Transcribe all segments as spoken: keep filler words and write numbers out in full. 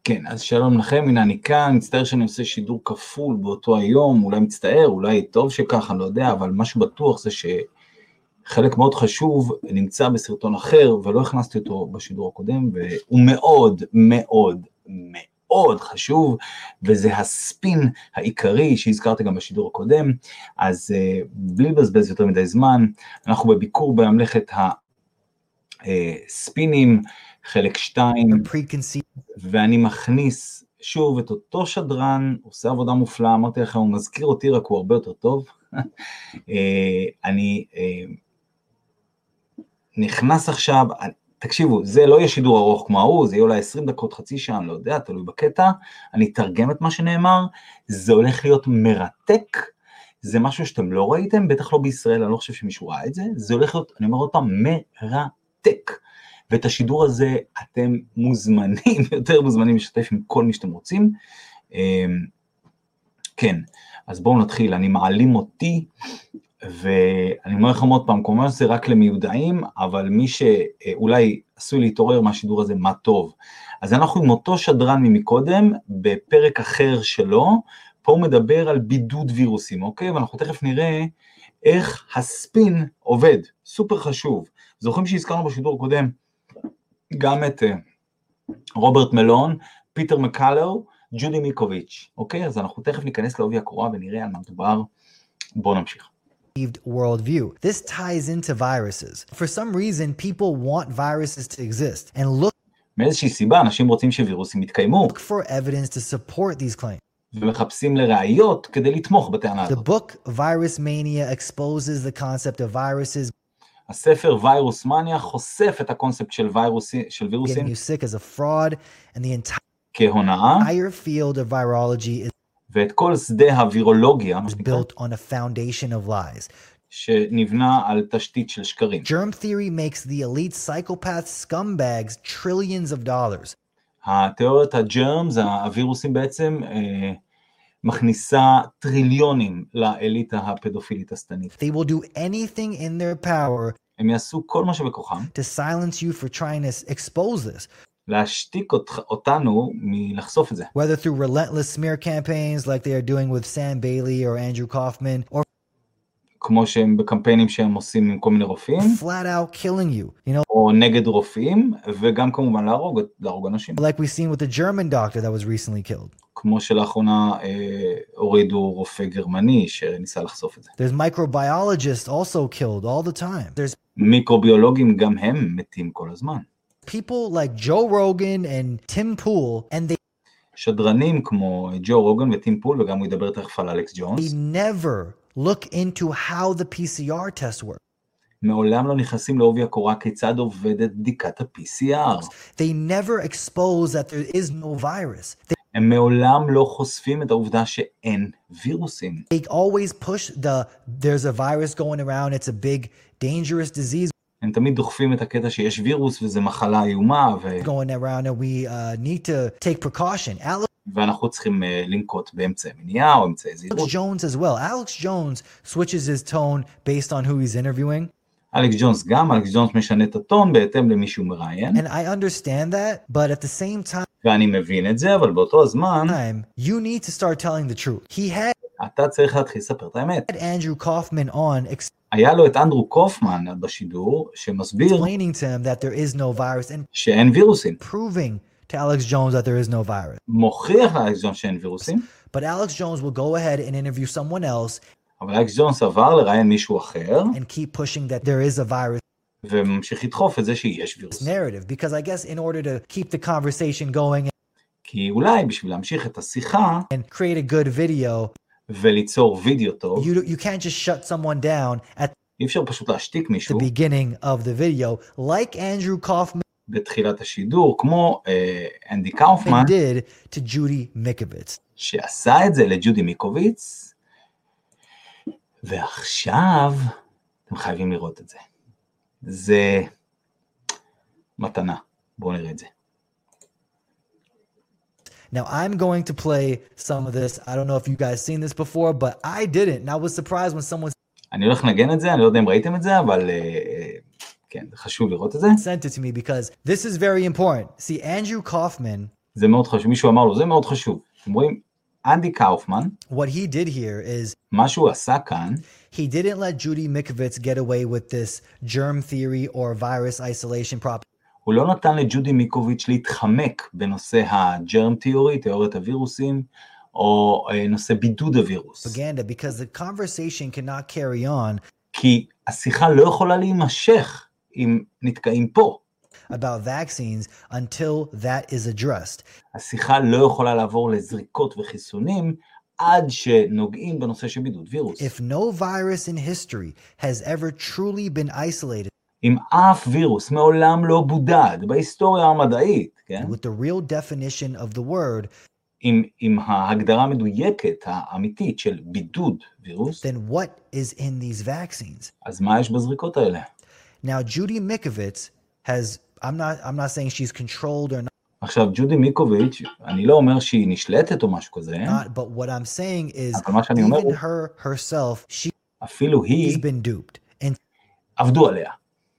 כן, אז שלום לכם, הנה אני כאן, מצטער שאני עושה שידור כפול באותו היום, אולי מצטער, אולי טוב שככה, אני לא יודע, אבל משהו בטוח זה שחלק מאוד חשוב נמצא בסרטון אחר, ולא הכנסתי אותו בשידור הקודם, והוא מאוד מאוד מאוד חשוב, וזה הספין העיקרי שהזכרתי גם בשידור הקודם, אז בלי לבזבז יותר מדי זמן, אנחנו בביקור בממלכת הספינים, חלק שתיים, ואני מכניס שוב את אותו שדרן, עושה עבודה מופלאה, אמרתי לכם, הוא מזכיר אותי, רק הוא הרבה יותר טוב. אני נכנס עכשיו, תקשיבו, זה לא יהיה שידור ארוך כמו ההוא, זה יהיה אולי עשרים דקות, חצי שעה, אני לא יודע, תלוי בקטע, אני אתרגם את מה שנאמר, זה הולך להיות מרתק, זה משהו שאתם לא ראיתם, בטח לא בישראל, אני לא חושב שמישהו ראה את זה, זה הולך להיות, אני אומר עוד פעם, מרתק. ואת השידור הזה אתם מוזמנים, יותר מוזמנים לשתף עם כל מי שאתם רוצים. כן, אז בואו נתחיל, אני מעלים אותי, ואני אומר לכם עוד פעם, כלומר זה רק למיודעים, אבל מי שאולי עשוי להתעורר מהשידור הזה, מה טוב. אז אנחנו עם אותו שדרן ממקודם, בפרק אחר שלו, פה הוא מדבר על בידוד וירוסים, אוקיי? ואנחנו תכף נראה איך הספין עובד, סופר חשוב. זוכרים שהזכרנו בשידור הקודם, גם את רוברט מלון, פיטר מקלר, ג'ודי מיקוביץ', אוקיי? אז אנחנו תכף ניכנס לעובי הקורה ונראה על מה מדובר. בואו נמשיך. Worldview. This ties into viruses. For some reason, people want viruses to exist and look מאיזושהי סיבה, אנשים רוצים שווירוסים יתקיימו. for evidence to support these claims. ומחפשים לראיות כדי לתמוך בטענה The הזאת. book Virus Mania exposes the concept of viruses הספר וירוס מניה חושף את הקונספט של וירוסים, של getting וירוסים you sick as a fraud, and the כהונאה, entire field of virology is ואת כל שדה הווירולוגיה, מה שנקרא, built on a foundation of lies. שנבנה על תשתית של שקרים. Germ theory makes the elite psychopath scumbags trillions of dollars. התיאוריית הג'רמס, הווירוסים בעצם, אה, מכניסה טריליונים לאליטה הפדופילית השטנית. They will do anything in their power הם יעשו כל מה שבכוחם, to silence you for trying to expose this, להשתיק אות, אותנו מלחשוף את זה. whether through relentless smear campaigns like they are doing with Sam Bailey or Andrew Kaufman, or כמו שהם בקמפיינים שהם עושים עם כל מיני רופאים, flat out killing you, you know, או נגד רופאים, וגם כמובן להרוג, להרוג אנשים. like we've seen with the German doctor that was recently killed. כמו שלאחרונה אה, הורידו רופא גרמני שניסה לחשוף את זה. There's microbiologists also killed all the time. There's מיקרוביולוגים גם הם מתים כל הזמן. people like Joe Rogan and Tim Pool, and they, שדרנים כמו ג'ו רוגן וטים פול, וגם הוא ידבר תכף על אלכס ג'ונס, they never look into how the P C R test works. מעולם לא נכנסים לעובי הקורה כיצד עובדת בדיקת ה-פי סי אר. They never expose that there is no virus. They, הם מעולם לא חושפים את העובדה שאין וירוסים. they always push the, there's a virus going around, it's a big dangerous disease הם תמיד דוחפים את הקטע שיש וירוס וזה מחלה איומה, ו... going around, and we uh, need to take precaution. Alex ואנחנו צריכים uh, לנקוט באמצעי מניעה או אמצעי זהירות. Jones as well. Alex Jones switches his tone based on who he's interviewing. אלכס ג'ונס גם, אלכס ג'ונס משנה את הטון בהתאם למי שהוא מראיין. And I understand that, but at the same time, ואני מבין את זה, אבל באותו הזמן, you need to start telling the truth. He had אתה צריך להתחיל לספר את האמת. Andrew Kaufman on היה לו את אנדרו קופמן בשידור, שמסביר explaining to him that there is no virus and שאין וירוסים. proving to Alex Jones that there is no virus. מוכיח לאלכס ג'ונס שאין וירוסים, But Alex Jones will go ahead and interview someone else אבל אלכס ג'ונס עבר לראיין מישהו אחר, and keep pushing that there is a virus וממשיך לדחוף את זה שיש וירוס. narrative, because I guess in order to keep the conversation going כי אולי בשביל להמשיך את השיחה, and create a good video, וליצור וידאו טוב, you you can't just shut someone down at אי אפשר פשוט להשתיק the מישהו beginning of the video like Andrew Kaufman בתחילת השידור, כמו אה, אנדי קאופמן, did to Judy Mikovits. שעשה את זה לג'ודי מיקוביץ, ועכשיו אתם חייבים לראות את זה. זה מתנה. בואו נראה את זה. Now I'm going to play some of this. I don't know if you guys seen this before, but I didn't. And I was surprised when someone אני הולך לנגן את זה, אני לא יודע אם ראיתם את זה, אבל כן, חשוב לראות את זה. sent it to me because this is very important. See, Andrew Kaufman זה מאוד חשוב, מישהו אמר לו, זה מאוד חשוב. אתם רואים, אנדי קאופמן, What he did here is מה שהוא עשה כאן, he didn't let Judy Mikovits get away with this germ theory or virus isolation prop. הוא לא נתן לג'ודי מיקוביץ' להתחמק בנושא הג'רם תיאורי, תיאוריית הווירוסים, או נושא בידוד הווירוס. Propaganda, because the conversation cannot carry on כי השיחה לא יכולה להימשך אם נתקעים פה. about vaccines until that is addressed. השיחה לא יכולה לעבור לזריקות וחיסונים עד שנוגעים בנושא של בידוד וירוס. If no virus in history has ever truly been isolated אם אף וירוס מעולם לא בודד בהיסטוריה המדעית, כן? with the real definition of the word, עם, עם ההגדרה המדויקת, האמיתית של בידוד וירוס, then what is in these vaccines? אז מה יש בזריקות האלה? Now, Judy Mikovits has, I'm not, I'm not saying she's controlled or not, עכשיו, ג'ודי מיקוביץ', אני לא אומר שהיא נשלטת או משהו כזה, but what I'm saying is אבל מה שאני אומר even הוא, her herself, she, אפילו she's היא, been duped into עבדו עליה,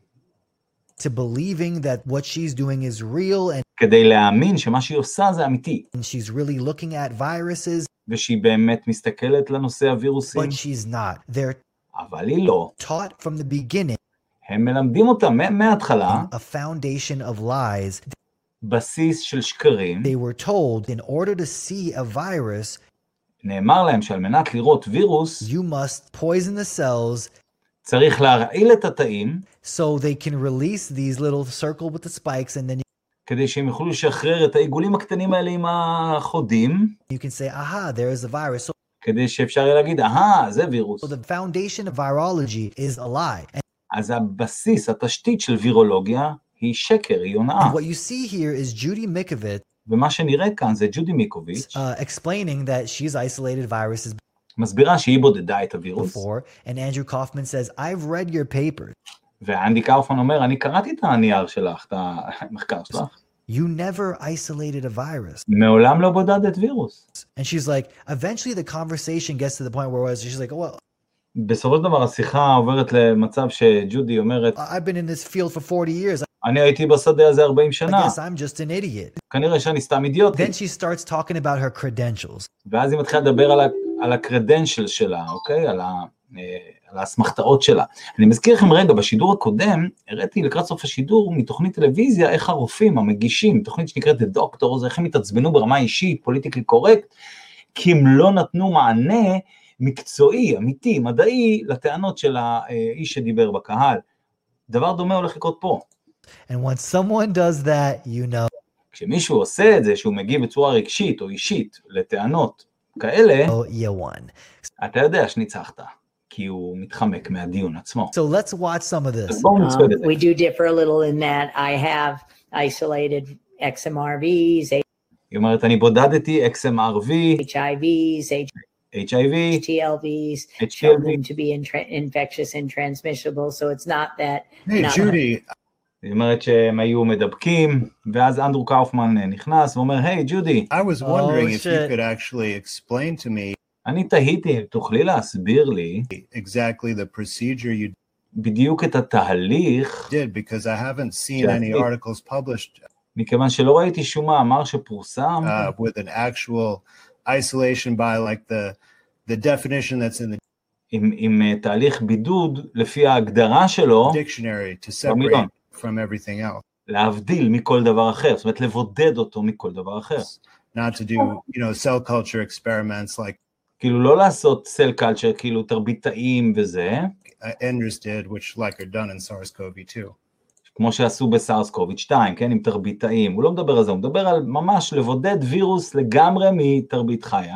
believing that what she's doing is real and, כדי להאמין שמה שהיא עושה זה אמיתי, and she's really looking at viruses, ושהיא באמת מסתכלת לנושא הווירוסים, but she's not. They're אבל היא לא. taught from the beginning הם מלמדים אותה מההתחלה, a foundation of lies. בסיס של שקרים, They were told in order to see a virus, נאמר להם שעל מנת לראות וירוס, you must poison the cells צריך להרעיל את התאים, so they can release these little circle with the spikes, and then כדי שהם יוכלו לשחרר את העיגולים הקטנים האלה עם החודים, you can say, aha, there is a virus. So, כדי שאפשר יהיה להגיד, אהה, זה וירוס. so the foundation of virology is a lie. And, אז הבסיס, התשתית של וירולוגיה, היא שקר, היא הונאה. and what you see here is Judy Mikovits ומה שנראה כאן זה ג'ודי מיקוביץ', uh, explaining that she's isolated viruses מסבירה שהיא בודדה את הווירוס, before, and Andrew Kaufman says, I've read your papers. ואנדי קאופמן אומר, אני קראתי את הנייר שלך, את המחקר שלך. You never isolated a virus. מעולם לא בודדת וירוס. And she's like, eventually the conversation gets to the point where she's like, well, בסופו של דבר השיחה עוברת למצב שג'ודי אומרת, I've been in this field for forty years. אני הייתי בשדה הזה ארבעים I שנה, guess I'm just an idiot. כנראה שאני סתם אידיוטי. Then she starts talking about her credentials. ואז היא מתחילה לדבר על, ה, על הקרדנשל שלה, אוקיי? על, ה, על ההסמכתאות שלה. אני מזכיר לכם רגע, בשידור הקודם, הראיתי לקראת סוף השידור מתוכנית טלוויזיה, איך הרופאים המגישים, תוכנית שנקראת The Doctors, איך הם התעצבנו ברמה אישית, פוליטיקלי קורקט, כי הם לא נתנו מענה מקצועי, אמיתי, מדעי, לטענות של האיש שדיבר בקהל. דבר דומה הולך לקרות פה. And once someone does that, you know. כשמישהו עושה את זה, שהוא מגיב בצורה רגשית או אישית לטענות כאלה, Oh, you won. אתה יודע שניצחת, כי הוא מתחמק מהדיון עצמו. So let's watch some of this. אז בואו נצפה בזה. Um, we do differ a little in that I have isolated X M R Vs, היא אומרת, אני בודדתי X M R V, H I Vs, H I V, H T L Vs, H T L shown V. them to be intra- infectious and transmissible, so it's not that. Hey, not Judy, היא אומרת שהם היו מדבקים, ואז אנדרו קאופמן נכנס ואומר, היי, ג'ודי, I was wondering Oh, if shit. you could actually explain to me אני תהיתי, תוכלי להסביר לי exactly the procedure you בדיוק את התהליך, did, because I haven't seen Yeah, any it- articles published מכיוון שלא ראיתי שום מאמר שפורסם, uh, with an actual isolation by like the the definition that's in the עם, עם uh, תהליך בידוד, לפי ההגדרה שלו, dictionary to במילון. separate from everything else, להבדיל מכל דבר אחר, זאת אומרת לבודד אותו מכל דבר אחר. not to do, you know, cell culture experiments like כאילו לא לעשות סל קלצ'ר, כאילו תרביטאים וזה, uh, Enders did, which like are done in SARS-C o V two. כמו שעשו בסארס קוביד שתיים, כן, עם תרביטאים, הוא לא מדבר על זה, הוא מדבר על ממש לבודד וירוס לגמרי מתרבית חיה,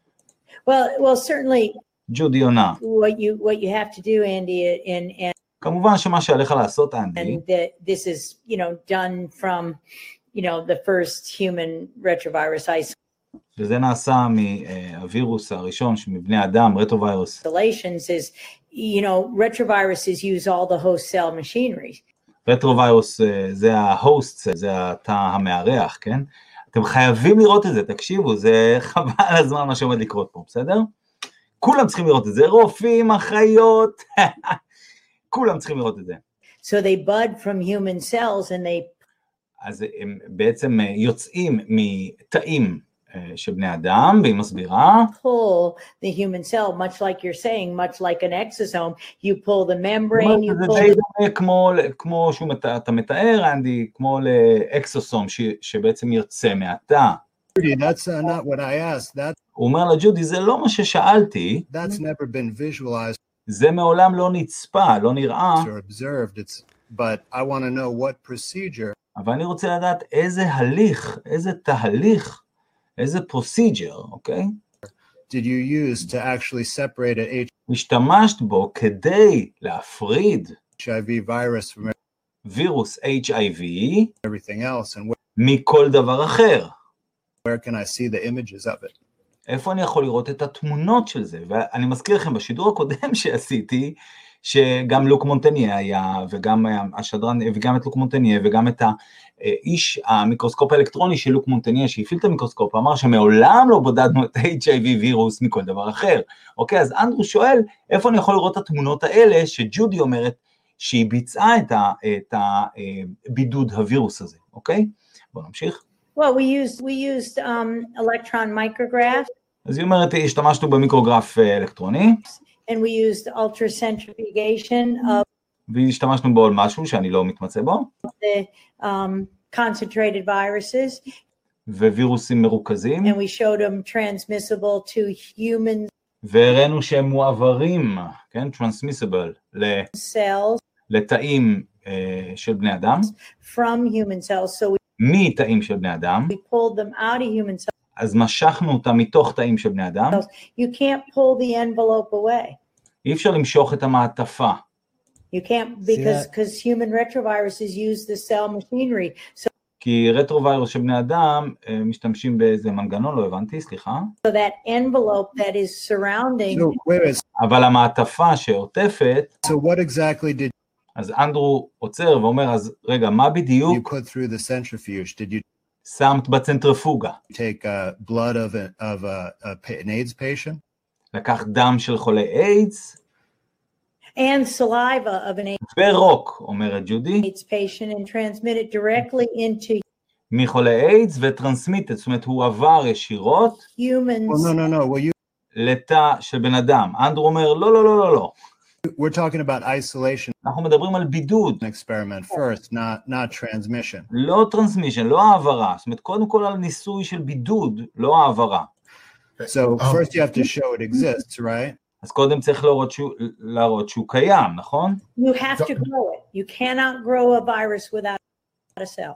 Well, well, certainly ג'ודי עונה. what you what you have to do, Andy, and and כמובן שמה שעליך לעשות, אנדי, and that this is you know done from you know the first human retrovirus וזה נעשה מהווירוס הראשון, מבני אדם, רטרווירוס, isolations is you know retroviruses use all the host cell machinery. רטרווירוס זה ההוסט, זה התא המארח, כן? אתם חייבים לראות את זה, תקשיבו, זה חבל הזמן מה שעומד לקרות פה, בסדר? כולם צריכים לראות את זה, רופאים, אחיות, כולם צריכים לראות את זה. So they bud from human cells and they אז הם בעצם יוצאים מתאים של בני אדם, והיא מסבירה. Pull the human cell, much like you're saying, much like an exosome, you pull the membrane, you pull זה די כמו, כמו שאתה מתאר, אנדי, כמו לאקסוסום שבעצם יוצא מהתא. That's uh, not what I asked. That, הוא אומר לה, ג'ודי, זה לא מה ששאלתי. That's never been visualized. זה מעולם לא נצפה, לא נראה. Or observed. It's, but I want to know what procedure. אבל אני רוצה לדעת איזה הליך, איזה תהליך, איזה procedure, אוקיי? Did you use to actually separate a השתמשת בו כדי להפריד H I V virus from וירוס H I V everything else, and where, מכל דבר אחר. where can I see the images of it? איפה אני יכול לראות את התמונות של זה? ואני מזכיר לכם בשידור הקודם שעשיתי, שגם לוק מונטניה היה, וגם השדרן, וגם את לוק מונטניה, וגם את האיש המיקרוסקופ האלקטרוני של לוק מונטניה, שהפעיל את המיקרוסקופ, אמר שמעולם לא בודדנו את ה-H I V וירוס מכל דבר אחר. אוקיי, אז אנדרו שואל, איפה אני יכול לראות את התמונות האלה, שג'ודי אומרת שהיא ביצעה את הבידוד הווירוס הזה, אוקיי? בואו נמשיך. Well, we used we used um, electron micrographs. אז היא אומרת, השתמשנו במיקרוגרף אלקטרוני. And we used ultracentrifugation of והשתמשנו בו על משהו שאני לא מתמצא בו. the um, concentrated viruses. ווירוסים מרוכזים. And we showed them transmissible to humans. והראינו שהם מועברים, כן, transmissible, cells. לתאים uh, של בני אדם. From human cells. So we מתאים של בני אדם. We pulled them out of human cells. אז משכנו אותם מתוך תאים של בני אדם. You can't pull the envelope away. אי אפשר למשוך את המעטפה. You can't because because human retroviruses use the cell machinery. So כי רטרווירוס של בני אדם משתמשים באיזה מנגנון, לא הבנתי, סליחה. So that envelope that is surrounding. So, wait, wait. אבל המעטפה שעוטפת. So what exactly did אז אנדרו עוצר ואומר, אז רגע, מה בדיוק? you put through the centrifuge? Did you שמת בצנטריפוגה. take uh, blood of, a, of a, a, an AIDS patient? לקח דם של חולי איידס. And saliva of an ורוק, אומרת ג'ודי. AIDS patient and transmit it directly into מחולי איידס וטרנסמיטד, זאת אומרת, הוא עבר ישירות. humans. Well, no, no, no. Well, you. לתא של בן אדם. אנדרו אומר, לא, לא, לא, לא, לא. We're talking about isolation. אנחנו מדברים על בידוד. Experiment first, not not transmission. לא טרנסמישן, לא העברה. זאת אומרת, קודם כל על ניסוי של בידוד, לא העברה. So first you have to show it exists, right? אז קודם צריך להראות שהוא, להראות שהוא קיים, נכון? You have to grow it. You cannot grow a virus without a cell.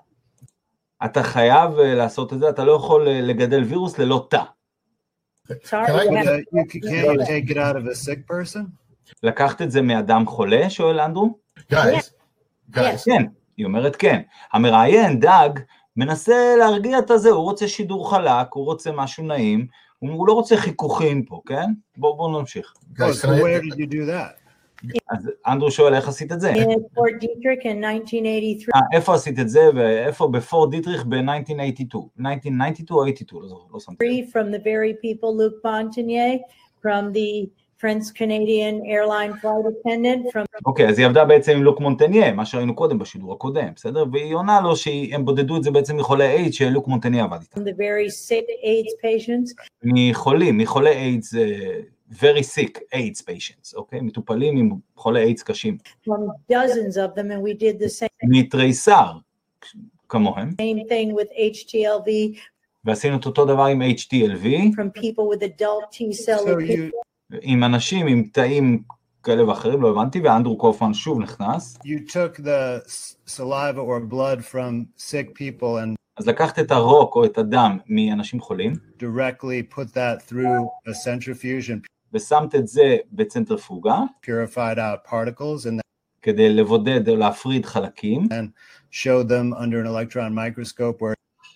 אתה חייב לעשות את זה, אתה לא יכול לגדל וירוס ללא תא. Sorry. Uh, you, can't you take it out of a sick person? לקחת את זה מאדם חולה, שואל אנדרו? Guys, guys. כן, היא אומרת כן. המראיין, דאג, מנסה להרגיע את הזה, הוא רוצה שידור חלק, הוא רוצה משהו נעים, הוא לא רוצה חיכוכים פה, כן? בואו בוא נמשיך. Oh, so where did you do that? אז אנדרו שואל, איך עשית את זה? In Fort Detrick in nineteen eighty-three. אה, איפה עשית את זה, ואיפה בפורט דיטריך ב-nineteen eighty-two? nineteen ninety-two או eighty-two? לא, לא שמתי. From the very people, Luc Montagnier, from the French-Canadian airline flight attendant from... אוקיי, אז היא עבדה בעצם עם לוק מונטניה, מה שראינו קודם בשידור הקודם, בסדר? והיא עונה לו שהם בודדו את זה בעצם מחולי איידס שלוק מונטניה עבד איתם. The very sick AIDS patients. מחולים, מחולי איידס, very sick AIDS patients, אוקיי? מטופלים עם חולי איידס קשים. From dozens of them, and we did the same. מתריסר, כמוהם. Same thing with H T L V. ועשינו את אותו דבר עם H T L V. From people with adult T-cell leukemia. עם אנשים עם תאים כאלה ואחרים, לא הבנתי, ואנדרו קופמן שוב נכנס. You took the saliva or blood from sick people and אז לקחת את הרוק או את הדם מאנשים חולים, directly put that through a centrifuge and ושמת את זה בצנטריפוגה, purified out particles and כדי לבודד או להפריד חלקים, then showed them under an electron microscope where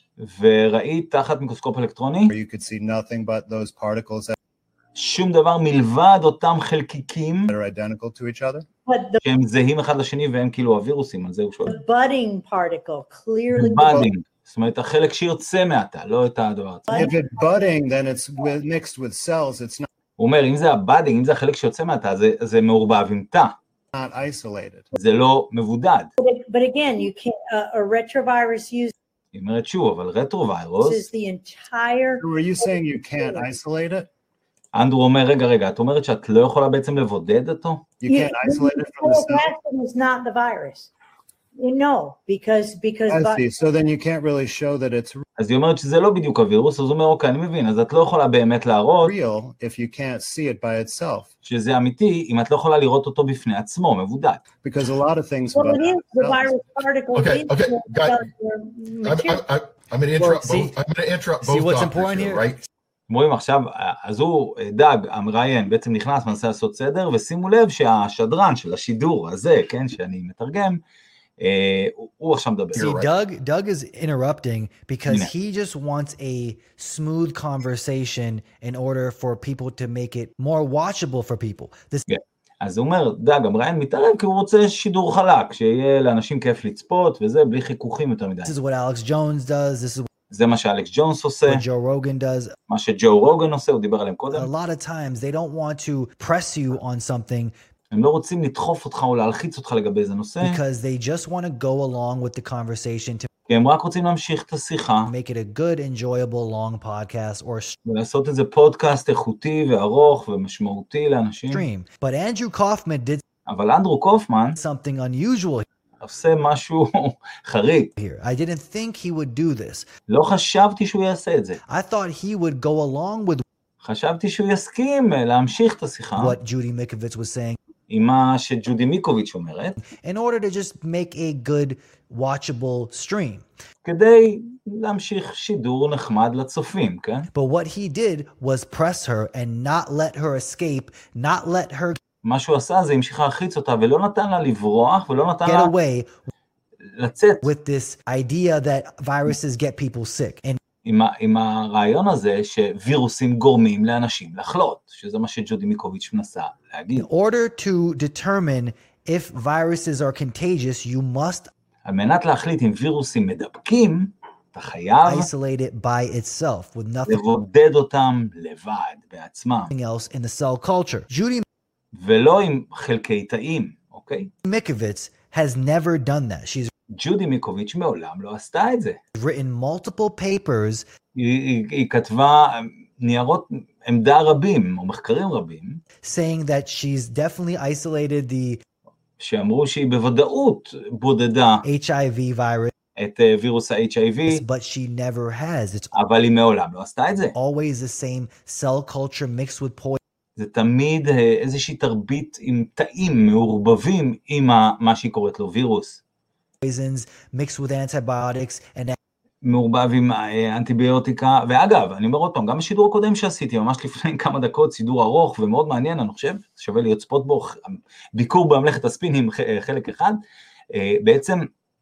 וראית תחת מיקרוסקופ אלקטרוני, you could see nothing but those particles that שום דבר מלבד אותם חלקיקים, are identical to each other. But the שהם זהים אחד לשני והם כאילו הווירוסים, על זה הוא שואל. budding particle clearly. בדינג, זאת אומרת החלק שיוצא מהתא, לא את הדבר עצמו. If it's budding, then it's with, mixed with cells. It's not הוא אומר, אם זה הבדינג, אם זה החלק שיוצא מהתא, זה, זה מעורבב עם תא. not isolated. זה לא מבודד. But, but again, you can't, uh, a retrovirus uses היא אומרת שוב, אבל רטרווירוס, the entire. Were you saying you can't isolate it? אנדרו אומר, רגע, רגע, את אומרת שאת לא יכולה בעצם לבודד אותו? You can't isolate it from the cell? Plasmid is not the virus. No, because, because. I see. So then you can't really show that it's אז היא אומרת שזה לא בדיוק הווירוס, אז הוא אומר, אוקיי, אני מבין, אז את לא יכולה באמת להראות real if you can't see it by itself. שזה אמיתי, אם את לא יכולה לראות אותו בפני עצמו, מבודד. Because a lot of things Well, about it is the cells- virus particles. Okay, in okay, the got- cellular I'm, material. I'm, I'm going to interrupt see- both. I'm going to interrupt see both what's doctors important here, here? right? רואים עכשיו, אז הוא, דג, המראיין, בעצם נכנס, מנסה לעשות סדר, ושימו לב שהשדרן של השידור הזה, כן, שאני מתרגם, אה, הוא, הוא עכשיו מדבר. See, right. Doug, Doug is interrupting because Yeah. he just wants a smooth conversation in order for people to make it more watchable for people. This אז הוא אומר, דג, המראיין מתערב, כי הוא רוצה שידור חלק, שיהיה לאנשים כיף לצפות, וזה, בלי חיכוכים יותר מדי. this is what Alex Jones does. This is זה מה שאלכס ג'ונס עושה, what Joe Rogan does. מה שג'ו רוגן עושה, הוא דיבר עליהם A קודם. lot of times they don't want to press you on something הם לא רוצים לדחוף אותך או להלחיץ אותך לגבי איזה נושא, because they just want to go along with the conversation to כי הם רק רוצים להמשיך את השיחה, make it a good, enjoyable, long podcast or ולעשות את זה פודקאסט איכותי וארוך ומשמעותי לאנשים. stream. But Andrew Kaufman did אבל אנדרו קופמן something unusual עושה משהו חריג. here. I didn't think he would do this. לא חשבתי שהוא יעשה את זה. I thought he would go along with חשבתי שהוא יסכים להמשיך את השיחה what Judy Mikovits was saying עם מה שג'ודי מיקוביץ' אומרת, in order to just make a good, watchable stream. כדי להמשיך שידור נחמד לצופים, כן? But what he did was press her and not let her escape, not let her מה שהוא עשה זה המשיך להלחיץ אותה, ולא נתן לה לברוח, ולא נתן get לה away לצאת with this idea that viruses get people sick. And עם, ה- עם הרעיון הזה שווירוסים גורמים לאנשים לחלות, שזה מה שג'ודי מיקוביץ' מנסה להגיד. in order to determine if viruses are contagious, you must על מנת להחליט אם וירוסים מדבקים, אתה חייב isolate it by itself with nothing לבודד אותם לבד, בעצמם, else in the cell culture. Judy ולא עם חלקי תאים, אוקיי? Mikovits has never done that. She's ג'ודי מיקוביץ' מעולם לא עשתה את זה. written multiple papers היא, היא, היא כתבה ניירות עמדה רבים, או מחקרים רבים, saying that she's definitely isolated the שאמרו שהיא בוודאות בודדה H I V virus, את אה, וירוס ה-אייץ' איי וי, but she never has. It's אבל היא מעולם לא עשתה את זה. always the same cell culture mixed with poison. זה תמיד אה, איזושהי תרבית עם תאים מעורבבים עם ה- מה שהיא קוראת לו וירוס. poisons mixed with antibiotics and מעורבב עם אה, אנטיביוטיקה, ואגב, אני אומר עוד פעם, גם בשידור הקודם שעשיתי, ממש לפני כמה דקות, סידור ארוך ומאוד מעניין, אני חושב, שווה לי לצפות בו, ביקור בממלכת הספינים ח- חלק אחד, אה, בעצם,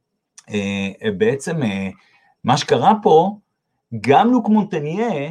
אה, בעצם אה, מה שקרה פה, גם לוק מונטניה,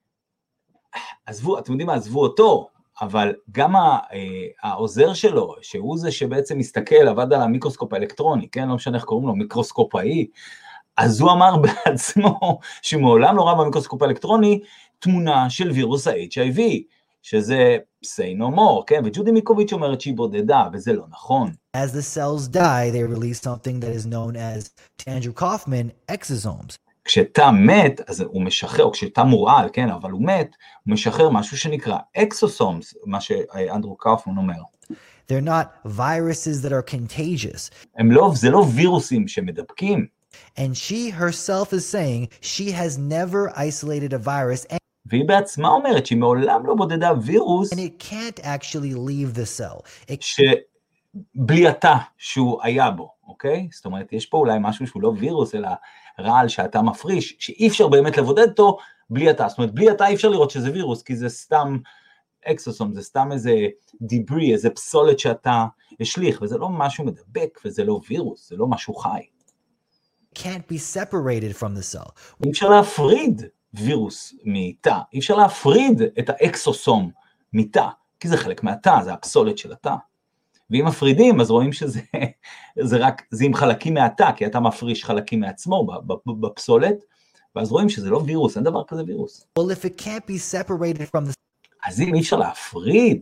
עזבו, אתם יודעים מה, עזבו אותו, אבל גם ה- אה, העוזר שלו, שהוא זה שבעצם מסתכל, עבד על המיקרוסקופ האלקטרוני, כן, לא משנה איך קוראים לו, מיקרוסקופאי, אז הוא אמר בעצמו שמעולם לא ראה במיקרוסקופ האלקטרוני תמונה של וירוס ה-אייץ' איי וי, שזה say no more, כן, וג'ודי מיקוביץ' אומרת שהיא בודדה, וזה לא נכון. as the cells die, they release something that is known as, to Andrew Kaufman, exosomes. כשתא מת, אז הוא משחרר, או כשתא מורעל, כן, אבל הוא מת, הוא משחרר משהו שנקרא אקסוסומס, מה שאנדרו קאופמן אומר. They're not viruses that are contagious. הם לא, זה לא וירוסים שמדבקים, And she herself is saying she has never isolated a virus and והיא בעצמה אומרת שהיא מעולם לא בודדה וירוס, it can't actually leave the cell. It שבלי התא שהוא היה בו, אוקיי? זאת אומרת, יש פה אולי משהו שהוא לא וירוס, אלא רעל שהתא מפריש, שאי אפשר באמת לבודד אותו בלי התא. זאת אומרת, בלי התא אי אפשר לראות שזה וירוס, כי זה סתם אקסוסום, זה סתם איזה דיברי, איזה פסולת שאתה השליך, וזה לא משהו מדבק, וזה לא וירוס, זה לא משהו חי. can't be separated from the cell. אי אפשר להפריד וירוס מתא, אי אפשר להפריד את האקסוסום מתא, כי זה חלק מהתא, זה הפסולת של התא. ואם מפרידים, אז רואים שזה זה רק, זה עם חלקים מהתא, כי התא מפריש חלקים מעצמו בפסולת, ואז רואים שזה לא וירוס, אין דבר כזה וירוס. Well, if it can't be separated from the אז אם אי אפשר להפריד,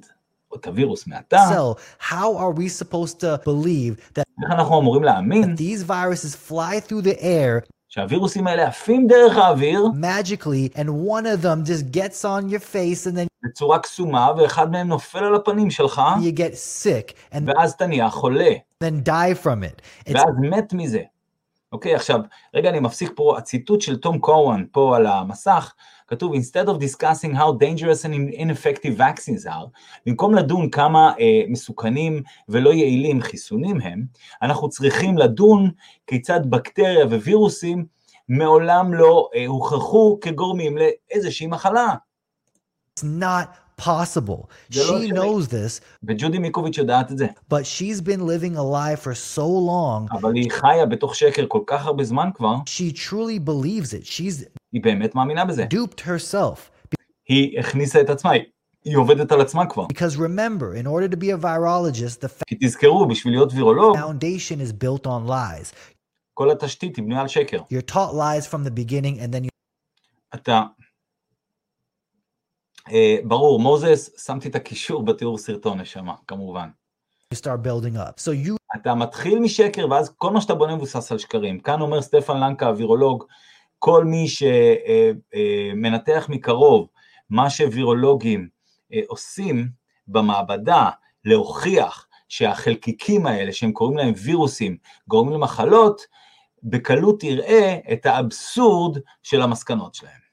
את הווירוס מעתה, cell, how are we supposed to believe that איך אנחנו אמורים להאמין these viruses fly through the air שהווירוסים האלה עפים דרך האוויר, magically and one of them just gets on your face and then בצורה קסומה, ואחד מהם נופל על הפנים שלך, you get sick and ואז אתה נהיה חולה, then die from it? It's ואז מת מזה. אוקיי, עכשיו, רגע אני מפסיק פה, הציטוט של תום קואן פה על המסך, כתוב, instead of discussing how dangerous and ineffective vaccines are, במקום לדון כמה אה, מסוכנים ולא יעילים חיסונים הם, אנחנו צריכים לדון כיצד בקטריה ווירוסים מעולם לא אה, הוכחו כגורמים לאיזושהי מחלה. It's not possible. זה לא She אפשרי. knows this, וג'ודי מיקוביץ' יודעת את זה, but she's been living a lie for so long. אבל היא חיה בתוך שקר כל כך הרבה זמן כבר, She truly believes it. She's היא באמת מאמינה בזה. duped herself. היא הכניסה את עצמה, היא עובדת על עצמה כבר. Because remember, in order to be a virologist, the כי תזכרו, בשביל להיות וירולוג, foundation is built on lies. כל התשתית היא בנויה על שקר. You're taught lies from the beginning, and then you אתה, אה, ברור, מוזס, שמתי את הקישור בתיאור סרטון נשמה, כמובן. start building up. So you אתה מתחיל משקר, ואז כל מה שאתה בונה מבוסס על שקרים. כאן אומר סטפן לנקה, הווירולוג, כל מי שמנתח מקרוב מה שווירולוגים אה, עושים במעבדה, להוכיח שהחלקיקים האלה, שהם קוראים להם וירוסים, גורמים למחלות, בקלות תראה את האבסורד של המסקנות שלהם.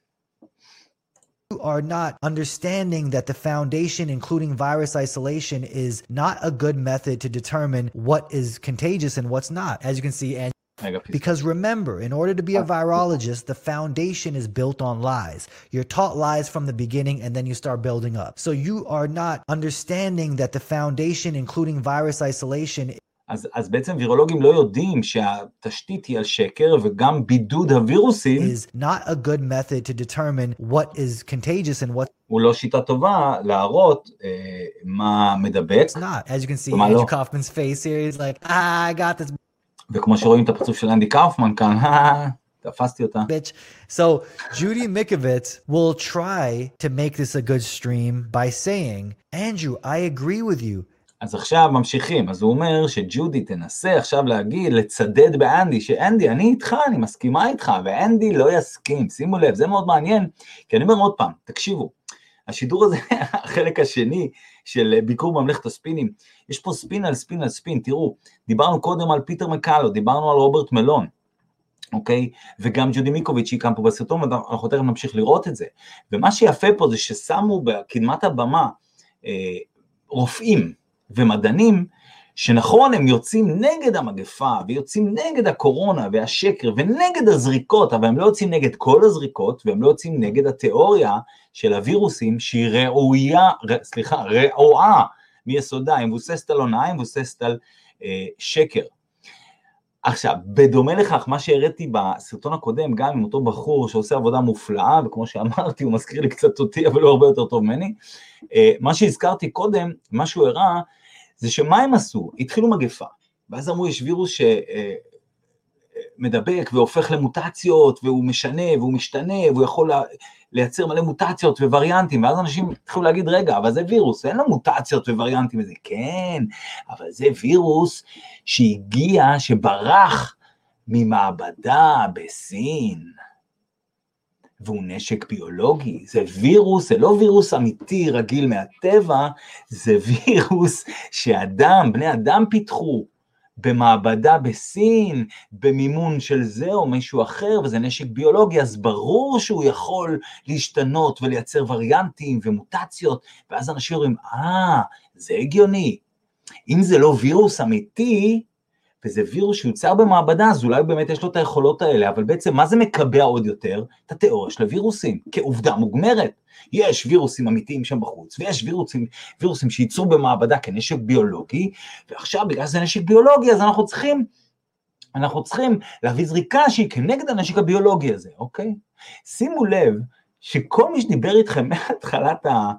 You are not understanding that the foundation, including virus isolation, is not a good method to determine what is contagious and what's not, as you can see. And רגע, פסק. because remember, in order to be a virologist, the foundation is built on lies. You're taught lies from the beginning, and then you start building up. So you are not understanding that the foundation, including virus isolation, אז, אז בעצם וירולוגים לא יודעים שהתשתית היא על שקר, וגם בידוד הווירוסים is not a good method to determine what is contagious and what הוא לא שיטה טובה להראות אה, מה מדבק, it's not. As you can see, ומה לא. Andrew Kaufman's face here, he's like, ah, I got this וכמו שרואים את הפרצוף של אנדי קאופמן כאן, תפסתי אותה. bitch. So Judy Mikovits will try to make this a good stream by saying, Andrew, I agree with you. אז עכשיו ממשיכים, אז הוא אומר שג'ודי תנסה עכשיו להגיד, לצדד באנדי, שאנדי, אני איתך, אני מסכימה איתך, ואנדי לא יסכים, שימו לב, זה מאוד מעניין, כי אני אומר עוד פעם, תקשיבו, השידור הזה, החלק השני של ביקור ממלכת הספינים, יש פה ספין על ספין על ספין, תראו, דיברנו קודם על פיטר מקאלו, דיברנו על רוברט מלון, אוקיי? וגם ג'ודי מיקוביץ' היא כאן פה בסרטון, ואנחנו תכף נמשיך לראות את זה, ומה שיפה פה זה ששמו בקדמת הבמה אה, רופאים ומדענים, שנכון הם יוצאים נגד המגפה, ויוצאים נגד הקורונה והשקר, ונגד הזריקות, אבל הם לא יוצאים נגד כל הזריקות, והם לא יוצאים נגד התיאוריה של הווירוסים, שהיא ראויה, סליחה, ראויה מיסודה, היא מבוססת על הונאה, היא מבוססת על אה, שקר. עכשיו, בדומה לכך, מה שהראיתי בסרטון הקודם, גם עם אותו בחור שעושה עבודה מופלאה, וכמו שאמרתי, הוא מזכיר לי קצת אותי, אבל לא הרבה יותר טוב ממני, אה, מה שהזכרתי קודם, מה שהוא הראה, זה שמה הם עשו? התחילו מגפה, ואז אמרו, יש וירוס שמדבק והופך למוטציות, והוא משנה, והוא משתנה, והוא יכול לייצר מלא מוטציות ווריאנטים, ואז אנשים התחילו להגיד, רגע, אבל זה וירוס, אין לו מוטציות ווריאנטים, וזה כן, אבל זה וירוס שהגיע, שברח ממעבדה בסין, והוא נשק ביולוגי, זה וירוס, זה לא וירוס אמיתי רגיל מהטבע, זה וירוס שאדם, בני אדם פיתחו במעבדה בסין, במימון של זה או מישהו אחר, וזה נשק ביולוגי, אז ברור שהוא יכול להשתנות ולייצר וריאנטים ומוטציות, ואז אנשים אומרים, אה, זה הגיוני, אם זה לא וירוס אמיתי, וזה וירוס שיוצר במעבדה, אז אולי באמת יש לו את היכולות האלה, אבל בעצם מה זה מקבע עוד יותר? את התיאוריה של הווירוסים, כעובדה מוגמרת. יש וירוסים אמיתיים שם בחוץ, ויש וירוסים, וירוסים שייצרו במעבדה כנשק ביולוגי, ועכשיו בגלל שזה נשק ביולוגי, אז אנחנו צריכים, אנחנו צריכים להביא זריקה שהיא כנגד הנשק הביולוגי הזה, אוקיי? שימו לב שכל מי שדיבר איתכם מהתחלת ה...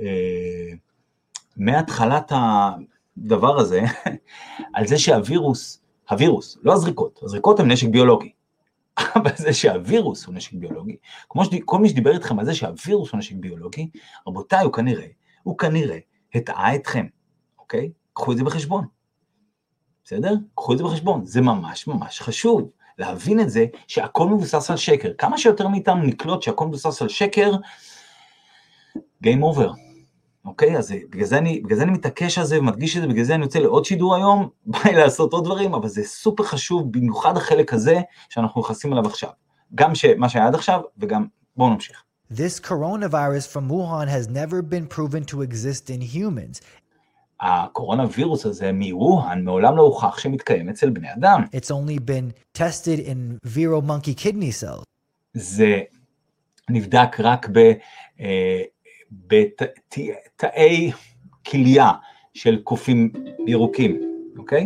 מהתחלת ה... דבר הזה, על זה שהווירוס, הווירוס, לא הזריקות, הזריקות הן נשק ביולוגי, אבל זה שהווירוס הוא נשק ביולוגי, כמו שכל מי שדיבר איתכם על זה שהווירוס הוא נשק ביולוגי, רבותיי, הוא כנראה, הוא כנראה הטעה אתכם, אוקיי? קחו את זה בחשבון. בסדר? קחו את זה בחשבון. זה ממש ממש חשוב. להבין את זה שהכל מבוסס על שקר. כמה שיותר מאיתנו נקלוט שהכל מבוסס על שקר, game over. אוקיי? אז בגלל זה אני, בגלל זה אני מתעקש על זה ומדגיש את זה, בגלל זה אני יוצא לעוד שידור היום, ביי לעשות עוד דברים, אבל זה סופר חשוב, במיוחד החלק הזה שאנחנו נכנסים אליו עכשיו. גם מה שהיה עד עכשיו, וגם בואו נמשיך. This coronavirus from Wuhan has never been proven to exist in humans. הקורונה וירוס הזה מווהאן מעולם לא הוכח שמתקיים אצל בני אדם. It's only been tested in Vero monkey kidney cells. זה נבדק רק ב, אה, בתאי כליה של קופים ירוקים, אוקיי?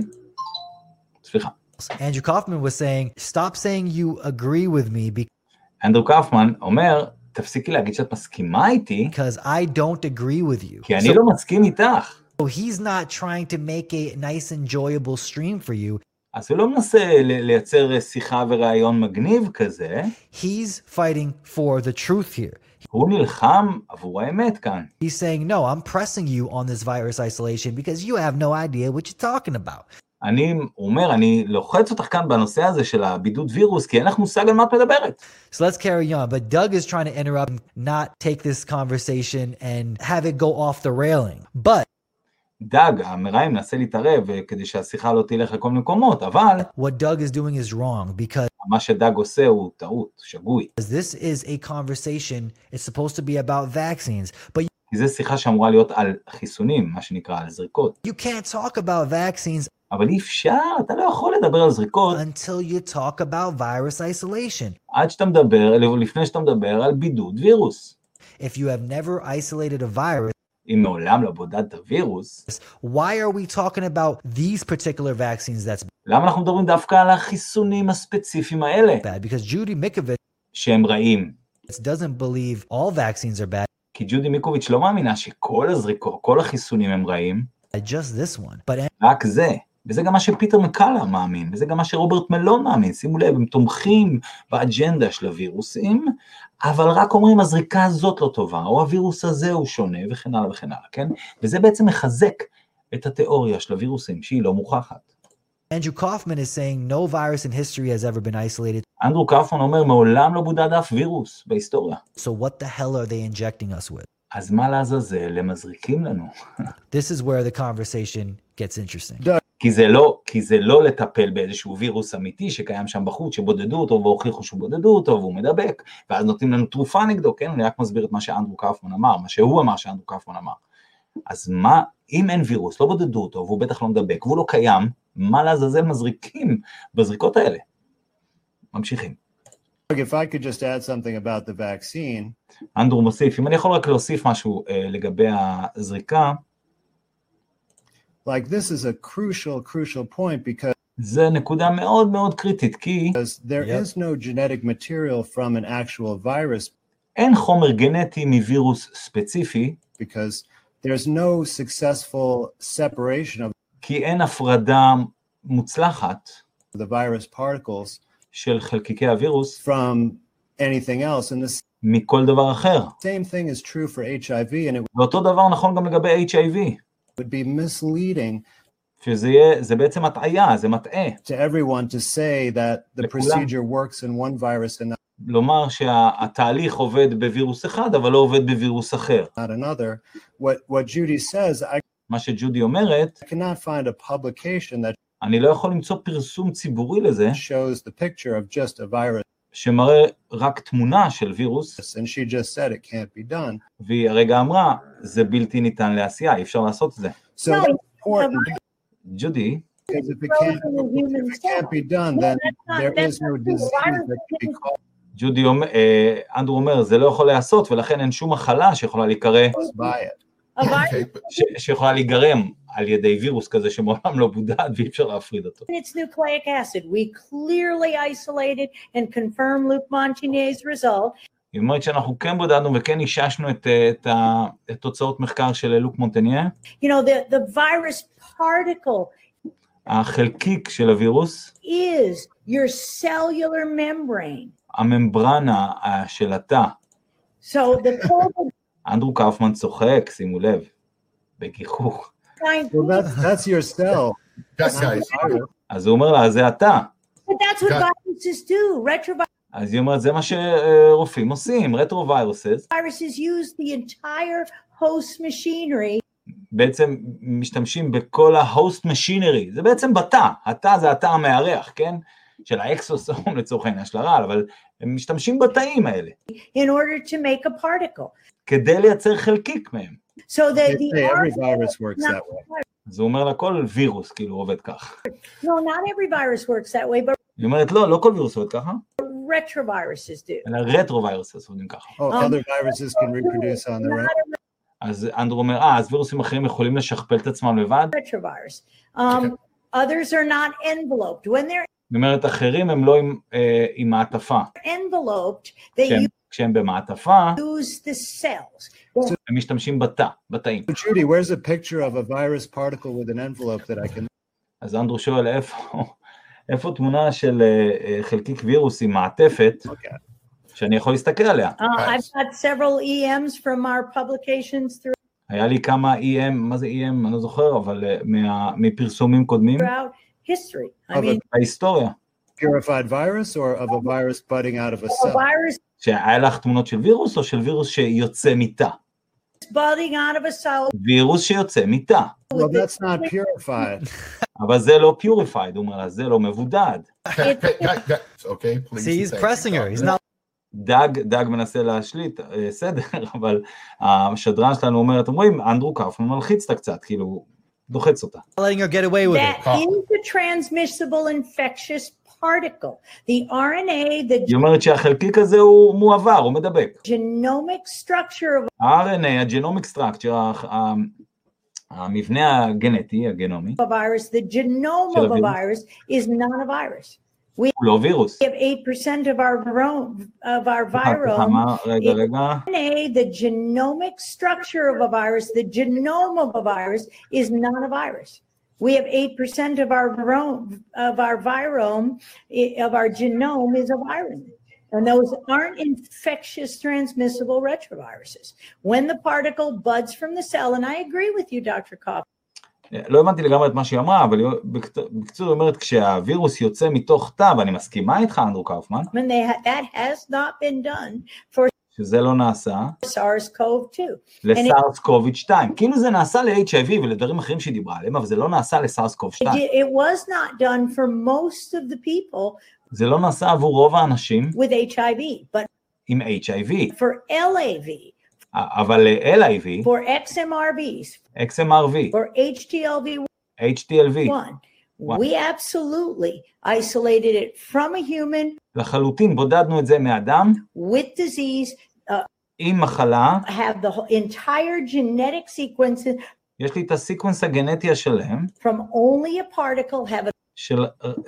סליחה. Andrew Kaufman was saying, stop saying you agree with me because אנדרו קאופמן אומר, תפסיקי להגיד שאת מסכימה איתי, I don't agree with you. כי אני לא מסכים איתך. So he's not trying to make a nice enjoyable stream for you. אז הוא לא מנסה לייצר שיחה ורעיון מגניב כזה. He's fighting for the truth here. הוא נלחם עבור האמת כאן. He's saying, no, I'm pressing you on this virus isolation because you have no idea what you're talking about. אני אומר, אני לוחץ אותך כאן בנושא הזה של הבידוד וירוס, כי אין לך מושג על מה את מדברת. So let's carry on. But Doug is trying to interrupt and not take this conversation and have it go off the railing. But דאג, המראים מנסה להתערב כדי שהשיחה לא תלך לכל מקומות, אבל what Doug is doing is wrong because מה שדאג עושה הוא טעות, שגוי. this is a conversation, it's supposed to be about vaccines, but כי זו שיחה שאמורה להיות על חיסונים, מה שנקרא, על זריקות. you can't talk about vaccines אבל אי אפשר, אתה לא יכול לדבר על זריקות until you talk about virus isolation. עד שאתה מדבר, לפני שאתה מדבר על בידוד וירוס. If you have never isolated a virus, אם מעולם לא בודדת וירוס, why are we talking about these particular vaccines that's למה אנחנו מדברים דווקא על החיסונים הספציפיים האלה, bad? Because Judy Mikovits שהם רעים? doesn't believe all vaccines are bad, כי ג'ודי מיקוביץ' לא מאמינה שכל הזריקות, כל החיסונים הם רעים, just this one. But רק זה. וזה גם מה שפיטר מקאלה מאמין, וזה גם מה שרוברט מלון מאמין. שימו לב, הם תומכים באג'נדה של הווירוסים, אבל רק אומרים, הזריקה הזאת לא טובה, או הווירוס הזה הוא שונה, וכן הלאה וכן הלאה, כן? וזה בעצם מחזק את התיאוריה של הווירוסים, שהיא לא מוכחת. Andrew Kaufman is saying no virus in history has ever been isolated. אנדרו קאופמן אומר, מעולם לא בודד אף וירוס בהיסטוריה. So what the hell are they injecting us with? אז מה לעזאזל הם מזריקים לנו? This is where the conversation gets interesting. כי זה לא, כי זה לא לטפל באיזשהו וירוס אמיתי שקיים שם בחוץ, שבודדו אותו והוכיחו שבודדו אותו והוא מדבק, ואז נותנים לנו תרופה נגדו, כן? אני רק מסביר את מה שאנדרו קאופמן אמר, מה שהוא אמר שאנדרו קאופמן אמר. אז מה, אם אין וירוס, לא בודדו אותו, והוא בטח לא מדבק, והוא לא קיים, מה לעזאזל מזריקים בזריקות האלה? ממשיכים. If I could just add something about the vaccine. אנדרו מוסיף, אם אני יכול רק להוסיף משהו uh, לגבי הזריקה, Like this is a crucial, crucial point because זה נקודה מאוד מאוד קריטית, כי there Yep. is no genetic material from an actual virus אין חומר גנטי מווירוס ספציפי, because there's no successful separation of כי אין הפרדה מוצלחת the virus particles של חלקיקי הווירוס from anything else. And the מכל דבר אחר. same thing is true for H I V, and it ואותו דבר נכון גם לגבי H I V. would be misleading שזה יהיה, זה בעצם הטעיה, זה מטעה. to everyone to say that the לכולם. procedure works in one virus and לומר שהתהליך עובד בווירוס אחד, אבל לא עובד בווירוס אחר. not another. What what Judy says, I מה שג'ודי אומרת, cannot find a publication that אני לא יכול למצוא פרסום ציבורי לזה, shows the picture of just a virus, שמראה רק תמונה של וירוס, and she just said it can't be done. והיא הרגע אמרה, זה בלתי ניתן לעשייה, אי אפשר לעשות את זה. So that's important ג'ודי, because if it can't, if it can't be done, then there is no disease that can be caused ג'ודי אומר, אה, אנדרו אומר, זה לא יכול לעשות, ולכן אין שום מחלה שיכולה להיקרא, by it. A virus ש- שיכולה להיגרם על ידי וירוס כזה שמעולם לא בודד ואי אפשר להפריד אותו. in its nucleic acid. We clearly isolated and confirmed Luc Montagnier's result. היא אומרת שאנחנו כן בודדנו וכן איששנו את, אה, את, ה- את תוצאות מחקר של לוק מונטנייה, You know, the, the virus particle החלקיק של הווירוס, is your cellular membrane. הממברנה אה, של התא. So the COVID אנדרו קאופמן צוחק, שימו לב, בגיחוך. Well, that's, that's your cell. Guys, not the guys, virus. אז הוא אומר לה, זה אתה. But that's what Got- viruses do. Retroviruses אז היא אומרת, זה מה שרופאים עושים, רטרו-ויירוסס, use the entire host machinery בעצם משתמשים בכל ה-host machinery, זה בעצם בתא, התא זה התא המארח, כן? של האקסוסום לצורך העניין של הרעל, אבל הם משתמשים בתאים האלה, in order to make a particle. כדי לייצר חלקיק מהם. So that They the say every R N A virus is works not- that way. אז הוא אומר לה, כל וירוס כאילו עובד כך. No, not every virus works that way, but היא אומרת, לא, לא כל וירוס עובד ככה, retroviruses do. אלא רטרו-ויירוסס עובדים ככה. Oh, Um, other viruses can reproduce on their own. אז אנדרו אומר, אה, אז וירוסים אחרים יכולים לשכפל את עצמם לבד? Retrovirus. Um, others are not enveloped. When they're זאת אומרת, אחרים הם לא עם, אה, עם מעטפה. enveloped, they כשהם, כשהם במעטפה, use the cells. הם משתמשים בתא, בתאים. So, Judy, where's a picture of a virus particle with an envelope that I can? אז אנדרו שואל, איפה, איפה תמונה של אה, אה, חלקיק וירוס עם מעטפת, Okay. שאני יכול להסתכל עליה? Uh, I've got several E Ms from our publications היה לי כמה E M, מה זה E M, אני לא זוכר, אבל אה, מה, מפרסומים קודמים, throughout history. I Of a mean, בהיסטוריה, Purified virus or of a virus budding out of a a cell? virus שהיה לך תמונות של וירוס או של וירוס שיוצא מתא? budding out of a cell וירוס שיוצא מתא, Well, that's not purified. אבל זה לא purified, הוא אומר לה, זה לא מבודד. guys, guys, guys, okay, please. See, he's thank pressing you. her. He's not דג, דג מנסה להשליט אה, סדר, אבל השדרן שלנו אומר, אתם רואים, אנדרו קאופמן מלחיץ אותה קצת, כאילו, דוחץ אותה. letting her get away with it. that is a transmissible infectious particle. The R N A, the היא אומרת שהחלקיק הזה הוא מועבר, הוא מדבק. genomic structure of ה-אר אן איי, הג'נומיק סטרקצ'ר, המבנה הגנטי, הגנומי, a virus, the genome Shall of I a do- virus is not a virus. הוא לא וירוס. We have eight percent of our virome, of our virome. כמה, רגע, רגע, R N A, the genomic structure of a virus, the genome of a virus is not a virus. We have eight percent of our virome, of our virome, i- of our genome is a virus. And those aren't infectious transmissible retroviruses. When the particle buds from the cell, and I agree with you, Doctor Kopp, לא הבנתי לגמרי את מה שהיא אמרה, אבל היא- בקצ- בקצור היא אומרת, כשהווירוס יוצא מתוך תא, ואני מסכימה איתך, אנדרו קאופמן, when they ha- that has not been done for שזה לא נעשה, SARS-CoV two. לסארס קוביד שתיים. כאילו זה נעשה ל-אייץ' איי וי ולדברים אחרים שהיא דיברה עליהם, אבל זה לא נעשה לסארס קוביד It, שתיים. di- it was not done for most of the people זה לא נעשה עבור רוב האנשים with H I V, but עם אייץ' איי וי, for L A V, אבל ל-אל איי וי, for X M R Vs, אקס אם אר וי, for H T L V אייץ' טי אל וי, one, Wow. we absolutely isolated it from a human לחלוטין בודדנו את זה מאדם with disease, uh, עם מחלה, have the whole entire genetic sequence יש לי את הסיקוונס הגנטי השלם, from only a particle, have של,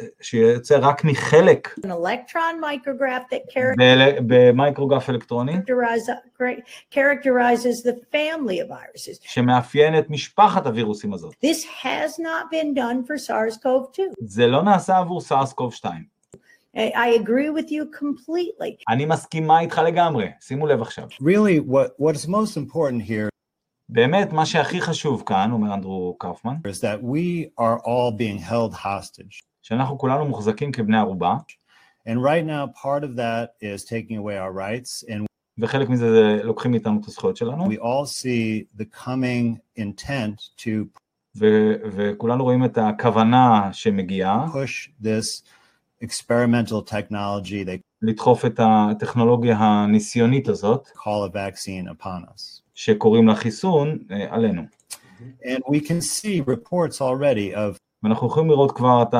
שיוצא רק מחלק an electron micrograph that char- ב- במייקרוגרף אלקטרוני, characterize- characterizes the family of viruses. שמאפיין את משפחת הווירוסים הזאת. This has not been done for SARS-CoV two. זה לא נעשה עבור סארס קוב שתיים. I, I agree with you completely. אני מסכימה איתך לגמרי, שימו לב עכשיו. Really, what, what's most important here באמת, מה שהכי חשוב כאן, אומר אנדרו קאופמן, is that we are all being held hostage. שאנחנו כולנו מוחזקים כבני ערובה, And right now, part of that is taking away our rights. And וחלק מזה זה לוקחים מאיתנו את הזכויות שלנו, we all see the coming intent to ו- וכולנו רואים את הכוונה שמגיעה, push this experimental technology they לדחוף את הטכנולוגיה הניסיונית הזאת, call a vaccine upon us. שקוראים לה חיסון, אה, עלינו. And we can see reports already of ואנחנו יכולים לראות כבר את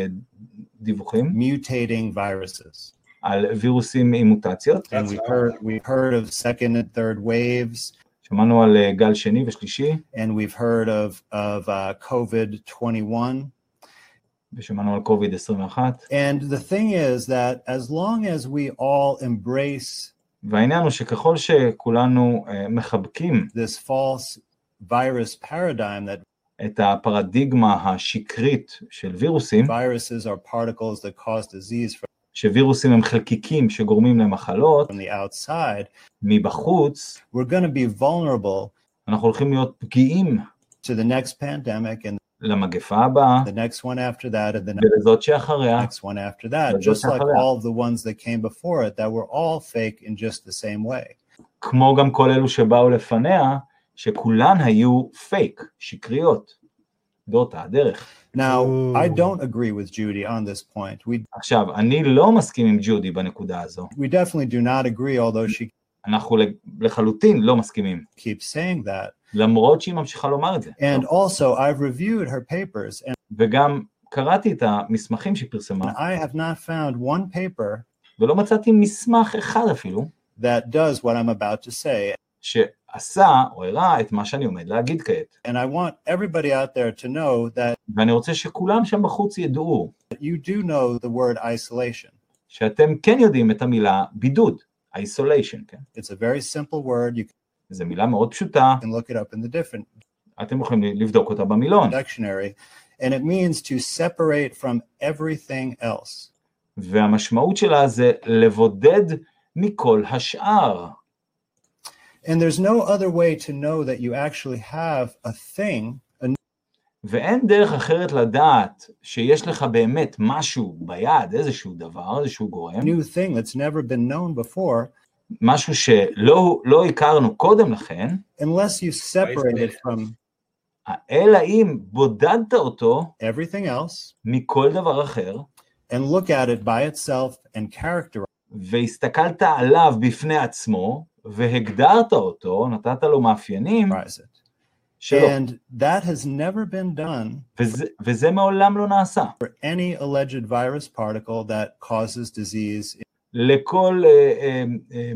הדיווחים mutating viruses. על וירוסים עם מוטציות, And we've heard, we've heard of second and third waves, שמענו על אה, גל שני ושלישי, and we've heard of, of uh, COVID twenty-one. ושמענו על קוביד עשרים ואחת, And the thing is that as long as we all embrace והעניין הוא שככל שכולנו אה, מחבקים this false virus paradigm that את הפרדיגמה השקרית של וירוסים, viruses are particles that cause disease from שווירוסים הם חלקיקים שגורמים למחלות, the outside, מבחוץ we're going to be vulnerable אנחנו הולכים להיות פגיעים to the next pandemic and למגפה הבאה, the next one after that and the ולזאת שאחריה, next one after that, ולזאת just like שאחריה. all the ones that came before it that were all fake in just the same way. כמו גם כל אלו שבאו לפניה, שכולן היו פייק, שקריות, באותה הדרך. Now, Ooh. I don't agree with Judy on this point. We עכשיו, אני לא מסכים עם ג'ודי בנקודה הזו. we definitely do not agree, although she אנחנו לחלוטין לא מסכימים, keeps saying that. למרות שהיא ממשיכה לומר את זה. And also, I've reviewed her papers, and וגם קראתי את המסמכים שהיא פרסמה, I have not found one paper ולא מצאתי מסמך אחד אפילו, that does what I'm about to say. שעשה או הראה את מה שאני עומד להגיד כעת. And I want everybody out there to know that ואני רוצה שכולם שם בחוץ ידעו, you do know the word isolation. שאתם כן יודעים את המילה בידוד, isolation, כן? It's a very simple word. You זו מילה מאוד פשוטה, can look it up in the different אתם יכולים לבדוק אותה במילון, dictionary, and it means to separate from everything else. והמשמעות שלה זה לבודד מכל השאר. And there's no other way to know that you actually have a thing, a ואין דרך אחרת לדעת שיש לך באמת משהו ביד, איזשהו דבר, איזשהו גורם, new thing that's never been known before, משהו שלא לא הכרנו קודם לכן, unless you separate it from אלא אם בודדת אותו everything else מכל דבר אחר, and look at it by itself and characterize והסתכלת עליו בפני עצמו, והגדרת אותו, נתת לו מאפיינים it. שלו, And that has never been done וזה, וזה מעולם לא נעשה. for any alleged virus particle that causes disease לכל אה, אה, אה,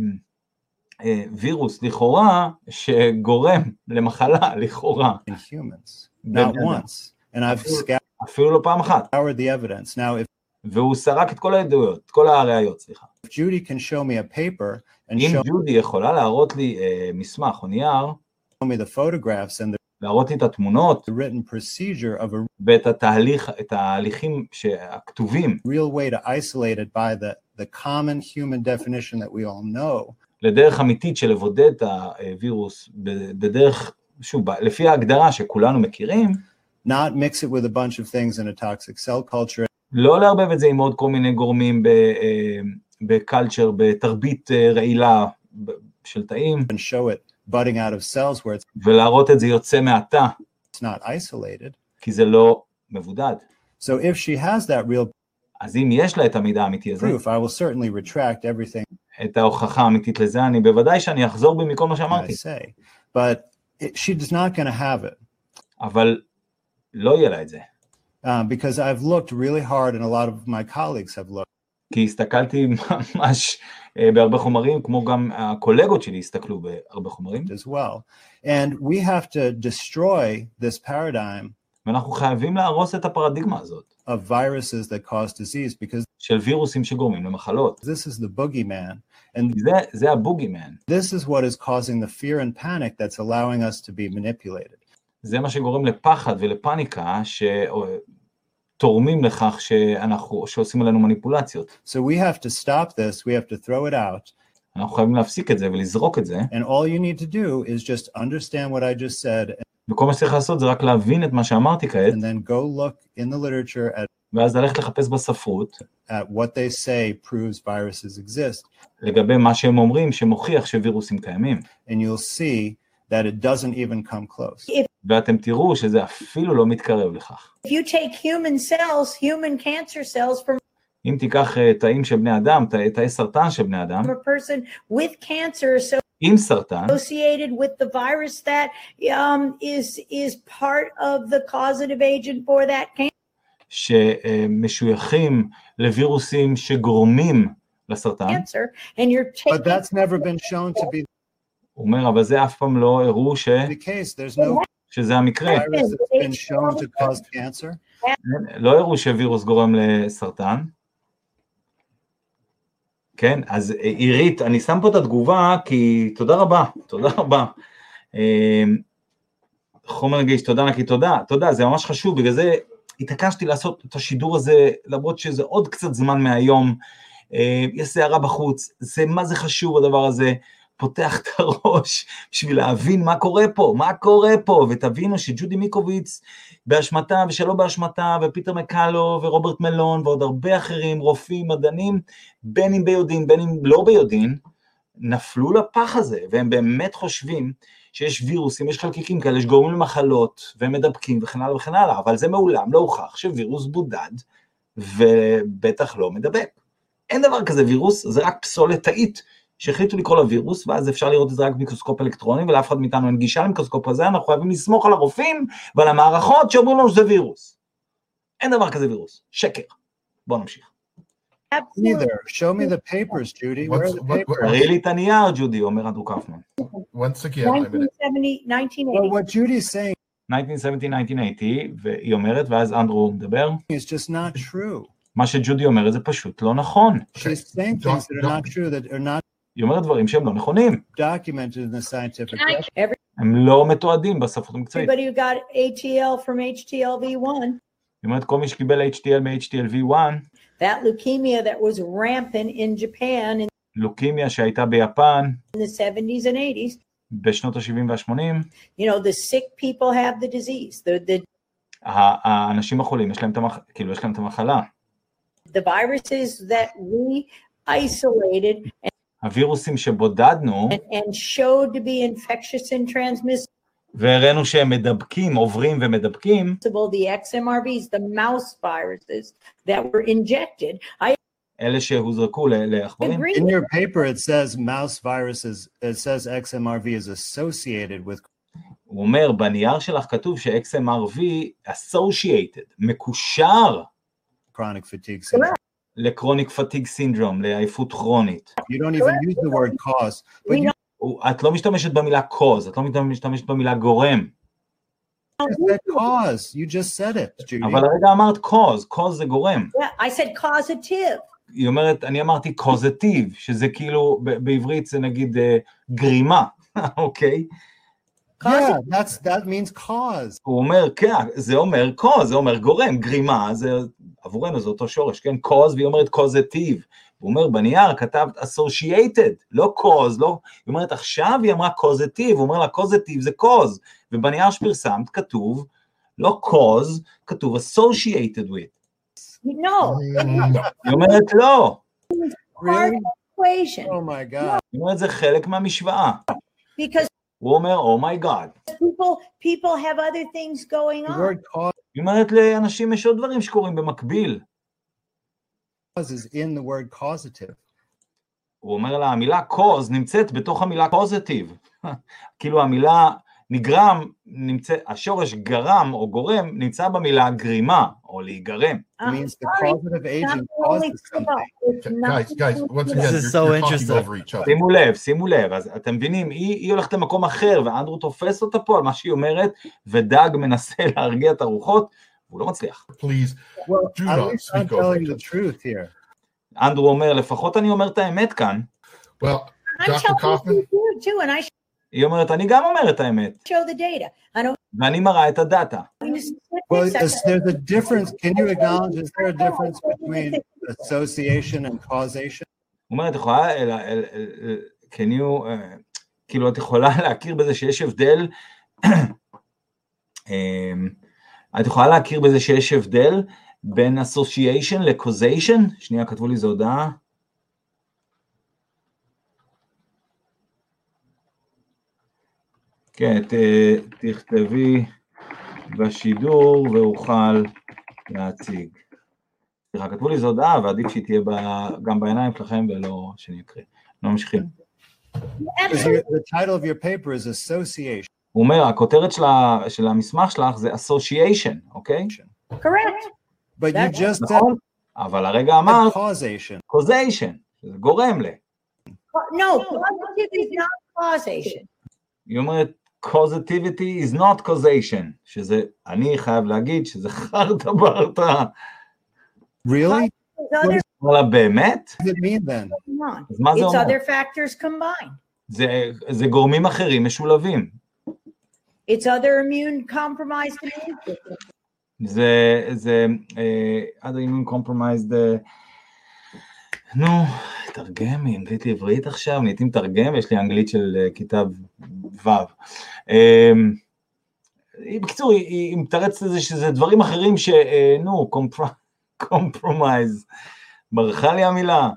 אה, וירוס לכאורה שגורם למחלה לכאורה, in humans. Not בני אדם. once. And I've scoured אפילו לא פעם אחת, the evidence. Now, if, והוא סרק את כל העדויות, את כל הראיות, סליחה. if Judy can show me a paper and אם show ג'ודי יכולה להראות לי אה, מסמך או נייר, me the photographs and the, להראות לי את התמונות the written procedure of a ואת התהליך, את ההליכים הכתובים, real way to isolate it by the, the common human definition that we all know, לדרך אמיתית של לבודד את הווירוס, בדרך, שוב, לפי ההגדרה שכולנו מכירים, not mix it with a bunch of things in a toxic cell culture לא לערבב את זה עם עוד כל מיני גורמים בקלצ'ר, בתרבית רעילה של תאים, and show it budding out of cells where it's ולהראות את זה יוצא מעתה, not isolated. כי זה לא מבודד. So if she has that real אז אם יש לה את המידע האמיתי הזה, proof, I will certainly retract everything את ההוכחה האמיתית לזה, אני בוודאי שאני אחזור בי מכל מה I שאמרתי, say. But it, she's not going to have it אבל לא יהיה לה את זה. um, because I've looked really hard and a lot of my colleagues have looked כי הסתכלתי ממש בהרבה חומרים, כמו גם הקולגות שלי הסתכלו בהרבה חומרים, as well. And we have to destroy this paradigm ואנחנו חייבים להרוס את הפרדיגמה הזאת, of viruses that cause disease because של וירוסים שגורמים למחלות. this is the boogeyman. And זה, זה הבוגימן. this is what is causing the fear and panic that's allowing us to be manipulated. זה מה שגורם לפחד ולפניקה, שתורמים לכך שאנחנו, שעושים עלינו מניפולציות. So we have to stop this, we have to throw it out, אנחנו חייבים להפסיק את זה ולזרוק את זה, and all you need to do is just understand what I just said וכל מה שצריך לעשות זה רק להבין את מה שאמרתי כעת, and then go look in the literature at, ואז ללכת לחפש בספרות, at what they say proves viruses exist, לגבי מה שהם אומרים שמוכיח שווירוסים קיימים, and you'll see that it doesn't even come close. ואתם תראו שזה אפילו לא מתקרב לכך. If you take human cells, human cancer cells from אם תיקח תאים של בני אדם, תאי, תאי סרטן של בני אדם, a person with cancer עם סרטן, associated with the virus that um, is, is part of the causative agent for that cancer, שמשויכים לווירוסים שגורמים לסרטן, and you're taking But that's never been shown to be הוא אומר, אבל זה אף פעם לא הראו ש... the case. There's no שזה המקרה. virus that's been shown to cause cancer. לא הראו שווירוס גורם לסרטן. כן, אז עירית, אני שם פה את התגובה, כי תודה רבה, תודה רבה. חומר נגיש, תודה נקי, תודה, תודה, זה ממש חשוב, בגלל זה התעקשתי לעשות את השידור הזה, למרות שזה עוד קצת זמן מהיום, יש סערה בחוץ, זה מה זה חשוב הדבר הזה, פותח את הראש בשביל להבין מה קורה פה, מה קורה פה, ותבינו שג'ודי מיקוביץ באשמתה ושלא באשמתה, ופיטר מקלו ורוברט מלון ועוד הרבה אחרים, רופאים, מדענים, בין אם ביודעין, בין אם לא ביודעין, נפלו לפח הזה, והם באמת חושבים שיש וירוסים, יש חלקיקים כאלה שגורמים למחלות, והם מדבקים וכן הלאה וכן הלאה, אבל זה מעולם לא הוכח שווירוס בודד, ובטח לא מדבק. אין דבר כזה וירוס, זה רק פסולת תאית, שהחליטו לקרוא לה וירוס, ואז אפשר לראות את זה רק במיקרוסקופ אלקטרוני, ולאף אחד מאיתנו אין גישה למיקרוסקופ הזה, אנחנו חייבים לסמוך על הרופאים, ועל המערכות שאומרים לנו שזה וירוס. אין דבר כזה וירוס, שקר. בואו נמשיך. Neither. Show me the papers, Judy. Where are the papers? תראי לי את הנייר, ג'ודי, אומר אנדרו קאופמן. Once again, I'm gonna, nineteen seventy, nineteen Well, eighty. what Judy's saying nineteen seventy nineteen eighty, והיא אומרת, ואז אנדרו מדבר, is just not true. מה שג'ודי אומרת זה פשוט לא נכון. She's saying things that are not true, that are not היא אומרת דברים שהם לא נכונים. documented in the scientific Can I- record. Every- הם לא מתועדים בספרות המקצועית. Everybody who got A T L from H T L V one, היא אומרת, כל מי שקיבל H T L מ-H T L V one, that leukemia that was rampant in Japan in לוקמיה שהייתה ביפן the seventies and eighties, בשנות ה-שבעים וה-שמונים, you know, the sick people have the disease. The, the, האנשים החולים, יש להם את המח... כאילו, יש להם את המחלה. the viruses that we isolated and, הווירוסים שבודדנו, and, and showed to be infectious and transmissible, והראינו שהם מדבקים, עוברים ומדבקים, the X M R Vs, the mouse viruses that were injected, I אלה שהוזרקו ל- לעכברים. agree. In your paper, it says mouse viruses, it says X M R V is associated with הוא אומר, בנייר שלך כתוב ש-X M R V associated, מקושר chronic fatigue syndrome. לקרוניק פטיג סינדרום, לעייפות כרונית. You don't even use the word cause, but We you הוא- את לא משתמשת במילה cause, את לא משתמשת במילה גורם, just said cause. You just said it, Judy. אבל הרגע אמרת cause, cause זה גורם. Yeah, I said causative. היא אומרת, אני אמרתי causative, שזה כאילו, ב- בעברית זה נגיד אה, גרימה, אוקיי? Yeah, that's that means cause. הוא אומר, כן, זה אומר cause, זה אומר גורם, גרימה, זה עבורנו זה אותו שורש, כן? cause, והיא אומרת causative. הוא אומר, בנייר כתבת associated, לא cause, לא, היא אומרת, עכשיו היא אמרה causative, הוא אומר לה causative זה cause, ובנייר שפרסמת כתוב, לא cause, כתוב associated with. No, no. היא אומרת, לא, part Really? of the equation Oh my God. היא אומרת, זה חלק מהמשוואה. because הוא אומר, oh my god. people people have other things going The on. word cause היא אומרת, לאנשים יש עוד דברים שקורים במקביל. is in the word causative. הוא אומר לה, המילה cause נמצאת בתוך המילה positive. כאילו המילה נגרם, נמצא, השורש גרם או גורם נמצא במילה גרימה או להיגרם. It I'm means the sorry, causative it's not agent the only causes thing. something. It's not Guys, guys, once again, This you're, is so you're talking interesting. over each other. שימו לב, שימו לב, אז אתם מבינים, היא, היא הולכת למקום אחר, ואנדרו תופס אותה פה על מה שהיא אומרת, ודאג מנסה להרגיע את הרוחות, והוא לא מצליח. Please Well, do at not least I'm speak over telling each the other. truth here. אנדרו אומר, לפחות אני אומר את האמת כאן, Well, I'm Doctor telling Kaufman, you too, and I היא אומרת, אני גם אומר את האמת, show the data. I don't ואני מראה את הדאטה. Well, is, there's a difference. Can you acknowledge, is there a difference between association and causation? הוא אומר, את יכולה, אל, אל, אל, can you, uh, כאילו, את יכולה להכיר בזה שיש הבדל, um, את יכולה להכיר בזה שיש הבדל בין association ל-causation? שנייה, כתבו לי זו הודעה. כן, ת, תכתבי בשידור ואוכל להציג. סליחה, כתבו לי זו הודעה, ועדיף שהיא תהיה גם בעיניים שלכם ולא שאני אקריא. לא ממשיכים. Because your, the title of your paper is association. הוא אומר, הכותרת של, ה, של המסמך שלך זה association, אוקיי? correct. But you That's- just said נכון? אבל הרגע אמרת causation. causation, שזה גורם ל. No, causative is not causation. היא אומרת, causativity is not causation, שזה, אני חייב להגיד שזה חרטה ברטה. Really? It's other אומר לה, באמת? What does it mean then? אז on. מה זה It's אומר? other factors combined. זה, זה גורמים אחרים משולבים. It's other immune compromised immune system. זה, זה, uh, other immune compromised, uh, נו, תרגם, אנגלית לעברית עכשיו, נהייתי מתרגם, יש לי אנגלית של כיתה ו'. בקיצור, היא מתרצת לזה שזה דברים אחרים שנו, קומפרומייז, ברכה לי המילה,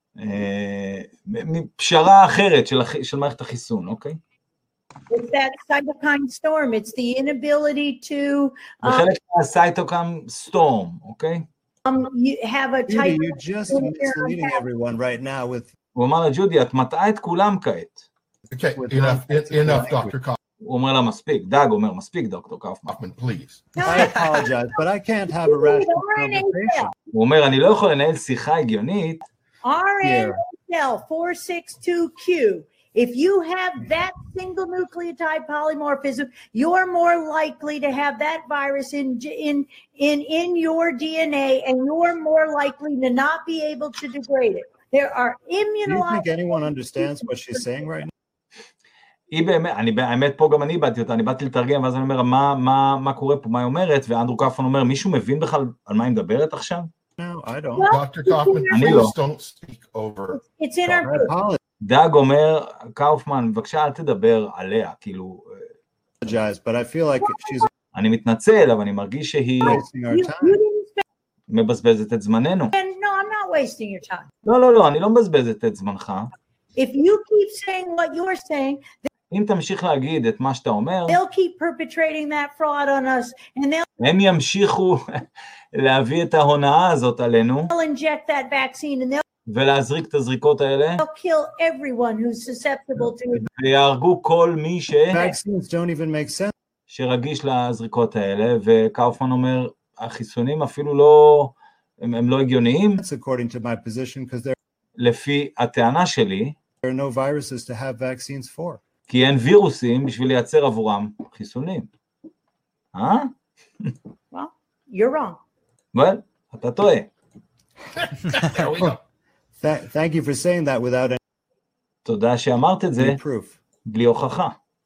פשרה אחרת של מערכת החיסון, אוקיי? It's that cytokine storm. It's the inability to זה חלק מהcytokine storm, אוקיי? um, you have a type Judy, you're just misleading everyone right now with הוא אמר לה, ג'ודי, את מטעה את כולם כעת. Okay, With enough, non-offensive enough, language. Doctor הוא אומר לה, מספיק, דאג אומר, מספיק, דוקטור קאופמן. Kaufman, please. I apologize, but I can't have a rational conversation. הוא אומר, אני לא יכול לנהל שיחה הגיונית, R N A L four sixty-two Q. If you have that single nucleotide polymorphism, you're more likely to have that virus in in in in your D N A, and you're more likely to not be able to degrade it. There are Do you think immunological. anyone understands what she's saying right now? היא באמת, אני, האמת פה גם אני באתי אותה, אני באתי לתרגם, ואז אני אומר, מה, מה, מה קורה פה, מה היא אומרת, ואנדרו קאופמן אומר, מישהו מבין בכלל על מה היא מדברת עכשיו? No, I don't. Doctor Kaufman, I know. please don't speak over. It's in our I apologize, דאג אומר, קאופמן, בבקשה אל תדבר עליה, כאילו, but I feel like she's אני מתנצל, אבל אני מרגיש שהיא wasting our You, you time. didn't spend. מבזבזת את זמננו. No, I'm not wasting your time. לא, לא, לא, אני לא מבזבזת את זמנך. If you keep saying what you're saying, אם תמשיך להגיד את מה שאתה אומר, they'll keep perpetrating that fraud on us, and they'll הם ימשיכו להביא את ההונאה הזאת עלינו, inject that vaccine, and they'll ולהזריק את הזריקות האלה, kill everyone who's susceptible to it. ויהרגו כל מי ש... Vaccines don't even make sense. שרגיש לזריקות האלה, וקאופמן אומר, החיסונים אפילו לא, הם, הם לא הגיוניים, According to my position, because there לפי הטענה שלי, are no viruses to have vaccines for. כי אין וירוסים בשביל לייצר עבורם חיסונים. אה? Well, you're wrong. well, אתה טועה. There we go. Th- thank you for saying that without תודה שאמרת את זה any proof. בלי הוכחה.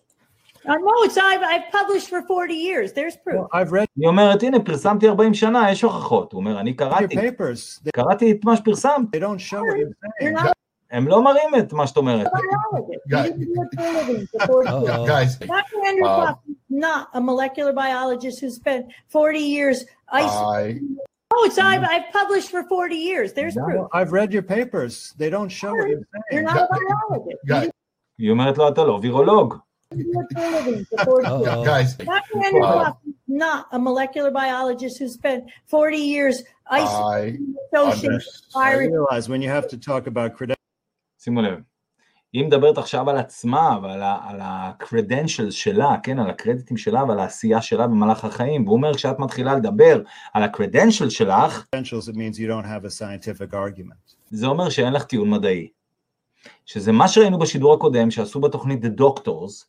Uh, no, it's I've, I've published for forty years. There's proof. Well, I've read היא אומרת, הנה, פרסמתי ארבעים שנה, יש הוכחות. הוא אומר, אני your קראתי, papers. They, קראתי את מה שפרסמת. they don't show what you're You're saying. not הם לא מראים את מה שאת אומרת. biologist. You Guys- didn't do it for a living for forty years. Uh-oh. Guys, Doctor Andrew Uh, Kaufman is not a molecular biologist who spent forty years isolating. I, Oh, it's I've, I've published for forty years. There's proof. Well, I've read your papers. They don't show what you're You're saying. not a biologist. You guys, היא אומרת לו, אתה לא וירולוג. didn't do it for a living for forty years. Uh-oh. guys, Doctor Andrew Uh, Kaufman is not a molecular biologist who spent forty years isolating I associated understand. I virus. realize when you have to talk about credentials, שימו לב, היא מדברת עכשיו על עצמה ועל ה-credentials שלה, כן, על הקרדיטים שלה ועל העשייה שלה במהלך החיים, והוא אומר, כשאת מתחילה לדבר על ה-credentials שלך, it means you don't have a scientific argument. זה אומר שאין לך טיעון מדעי. שזה מה שראינו בשידור הקודם, שעשו בתוכנית The Doctors,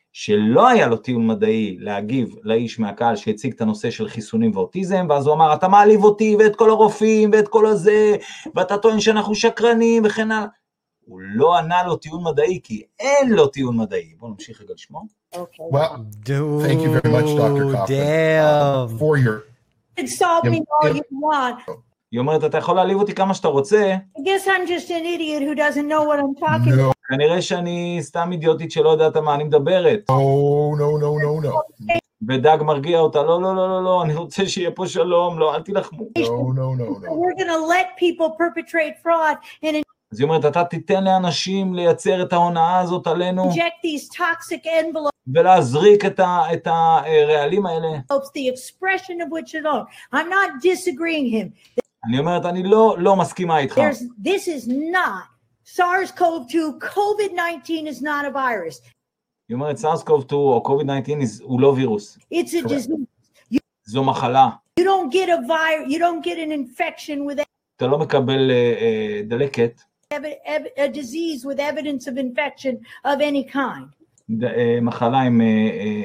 שלא היה לו טיעון מדעי להגיב לאיש מהקהל שהציג את הנושא של חיסונים ואוטיזם, ואז הוא אמר, אתה מעליב אותי ואת כל הרופאים ואת כל הזה, ואתה טוען שאנחנו שקרנים וכן הלאה. הוא לא ענה לו טיעון מדעי, כי אין לו טיעון מדעי. בואו נמשיך רגע לשמוע. Okay. Well, Dude, thank you very much, Doctor Kaufman, uh, damn. for your. Insult me Yeah, all yeah. you want. היא אומרת, אתה יכול להעליב אותי כמה שאתה רוצה, I guess I'm just an idiot who doesn't know what I'm talking about. No, כנראה שאני סתם אידיוטית שלא יודעת מה אני מדברת. no, no, no, no, no, ודאג מרגיע אותה, לא, לא, לא, לא, לא, אני רוצה שיהיה פה שלום, לא, אל תילחמו. no, no, no, no. We're going to let people perpetrate fraud and אז היא אומרת, אתה תיתן לאנשים לייצר את ההונאה הזאת עלינו, inject these toxic envelopes, ולהזריק את, ה, את הרעלים האלה. the expression of which alone. I'm not disagreeing him. אני אומרת, אני לא, לא מסכימה איתך. There's, this is not SARS-C o V two. COVID nineteen is not a virus. היא אומרת, סארס קוב טו או קוביד תשע עשרה הוא לא וירוס, It's a disease. זו מחלה. You don't get a virus. You don't get an infection with אתה לא מקבל uh, uh, דלקת, ev- ev- a disease with evidence of infection of any kind. ד, uh, מחלה עם uh,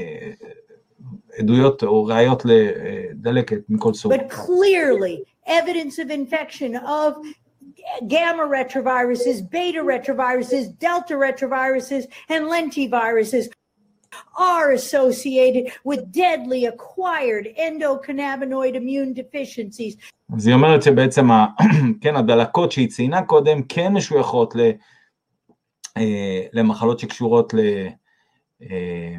uh, עדויות או ראיות לדלקת מכל סוג. But clearly, evidence of infection of gamma retroviruses, beta retroviruses, delta retroviruses, and lentiviruses. are associated with deadly acquired endocannabinoid immune deficiencies. אז היא אומרת שבעצם, ה, כן, הדלקות שהיא ציינה קודם, כן משויכות ל, אה, למחלות שקשורות ל, אה,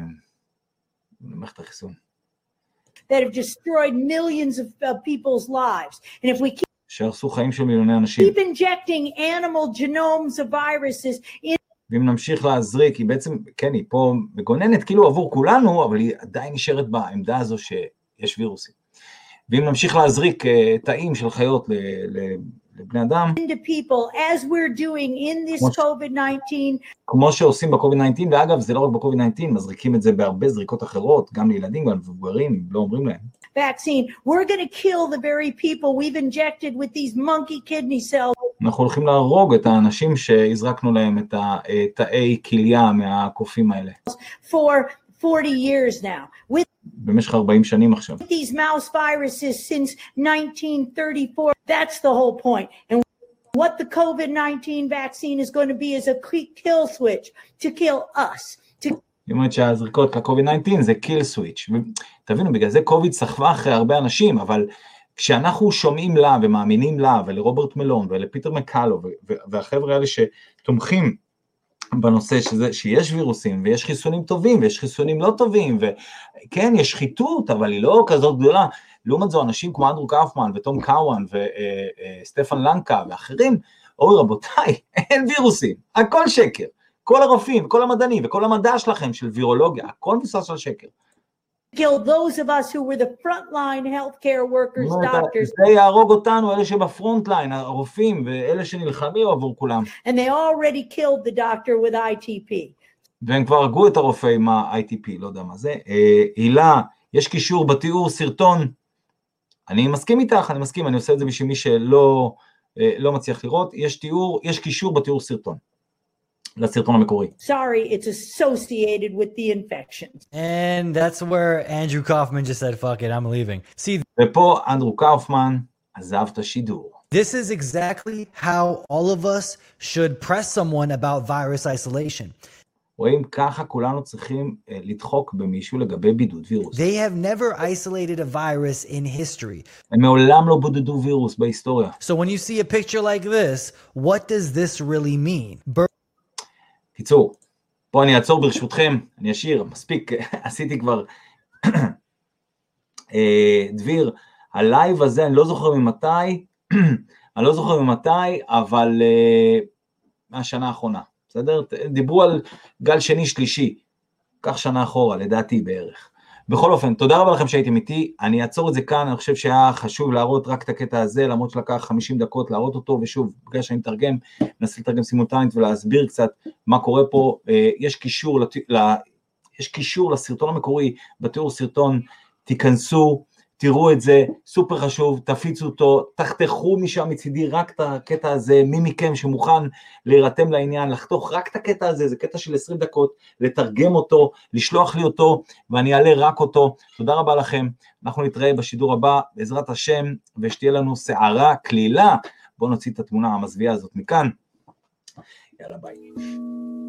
למערכת החיסון. That have destroyed millions of uh, people's lives. And if we keep, שהרסו חיים של מיליוני אנשים. keep injecting animal genomes of viruses in ואם נמשיך להזריק, היא בעצם, כן, היא פה מגוננת כאילו עבור כולנו, אבל היא עדיין נשארת בעמדה הזו שיש וירוסים. ואם נמשיך להזריק uh, תאים של חיות ל, ל, לבני אדם, into people as we're doing in this COVID nineteen, כמו שעושים ב-קוביד תשע עשרה, ואגב, זה לא רק ב-קוביד תשע עשרה, מזריקים את זה בהרבה זריקות אחרות, גם לילדים, גם למבוגרים, לא אומרים להם. vaccine, we're going to kill the very people we've injected with these monkey kidney cells. אנחנו הולכים להרוג את האנשים שהזרקנו להם את התאי כליה מהקופים האלה. For forty years now. With במשך ארבעים שנים עכשיו. these mouse viruses since nineteen thirty-four, that's the whole point. And what the COVID nineteen vaccine is going to be is a kill switch to kill us. To זאת אומרת שהזריקות ל-קוביד תשע עשרה זה קיל סוויץ'. תבינו, בגלל זה קוביד סחבה אחרי הרבה אנשים, אבל כשאנחנו שומעים לה ומאמינים לה ולרוברט מלון ולפיטר מקלו והחבר'ה האלה שתומכים בנושא שזה, שיש וירוסים ויש חיסונים טובים ויש חיסונים לא טובים, וכן, יש שחיתות, אבל היא לא כזאת גדולה. לעומת זו, אנשים כמו אנדרו קאופמן ותום קאואן וסטפן לנקה ואחרים, אוי רבותיי, אין וירוסים, הכל שקר. כל הרופאים, כל המדענים וכל המדע שלכם של וירולוגיה, הכל מבוסס על שקר. kill those of us who were the frontline healthcare workers, doctors. זה יהרוג אותנו, אלה שבפרונט ליין, הרופאים ואלה שנלחמים עבור כולם. And they already killed the doctor with I T P. והם כבר הרגו את הרופא עם ה-I T P, לא יודע מה זה. הילה, יש קישור בתיאור סרטון, אני מסכים איתך, אני מסכים, אני עושה את זה בשביל מי שלא לא מצליח לראות, יש תיאור, יש קישור בתיאור סרטון. לסרטון המקורי. Sorry, it's associated with the infection. And that's where Andrew Kaufman just said, fuck it, I'm leaving. See, ופה אנדרו קאופמן עזב את השידור. this is exactly how all of us should press someone about virus isolation. רואים, ככה כולנו צריכים uh, לדחוק במישהו לגבי בידוד וירוס. They have never isolated a virus in history. הם מעולם לא בודדו וירוס בהיסטוריה. So when you see a picture like this, what does this really mean? Ber- קיצור, פה אני אעצור ברשותכם, אני אשאיר, מספיק, עשיתי כבר דביר, הלייב הזה, אני לא זוכר ממתי, אני לא זוכר ממתי, אבל מהשנה האחרונה, בסדר? דיברו על גל שני שלישי, כך שנה אחורה, לדעתי בערך. בכל אופן, תודה רבה לכם שהייתם איתי, אני אעצור את זה כאן, אני חושב שהיה חשוב להראות רק את הקטע הזה, למרות שלקח חמישים דקות להראות אותו, ושוב, בגלל שאני מתרגם, ננסה לתרגם סימולטנית ולהסביר קצת מה קורה פה, יש קישור, יש קישור לסרטון המקורי, בתיאור סרטון, תיכנסו, תראו את זה, סופר חשוב, תפיצו אותו, תחתכו משם מצידי רק את הקטע הזה, מי מכם שמוכן להירתם לעניין, לחתוך רק את הקטע הזה, זה קטע של עשרים דקות, לתרגם אותו, לשלוח לי אותו, ואני אעלה רק אותו. תודה רבה לכם, אנחנו נתראה בשידור הבא, בעזרת השם, ושתהיה לנו שערה כלילה. בואו נוציא את התמונה המזוויעה הזאת מכאן. יאללה ביי.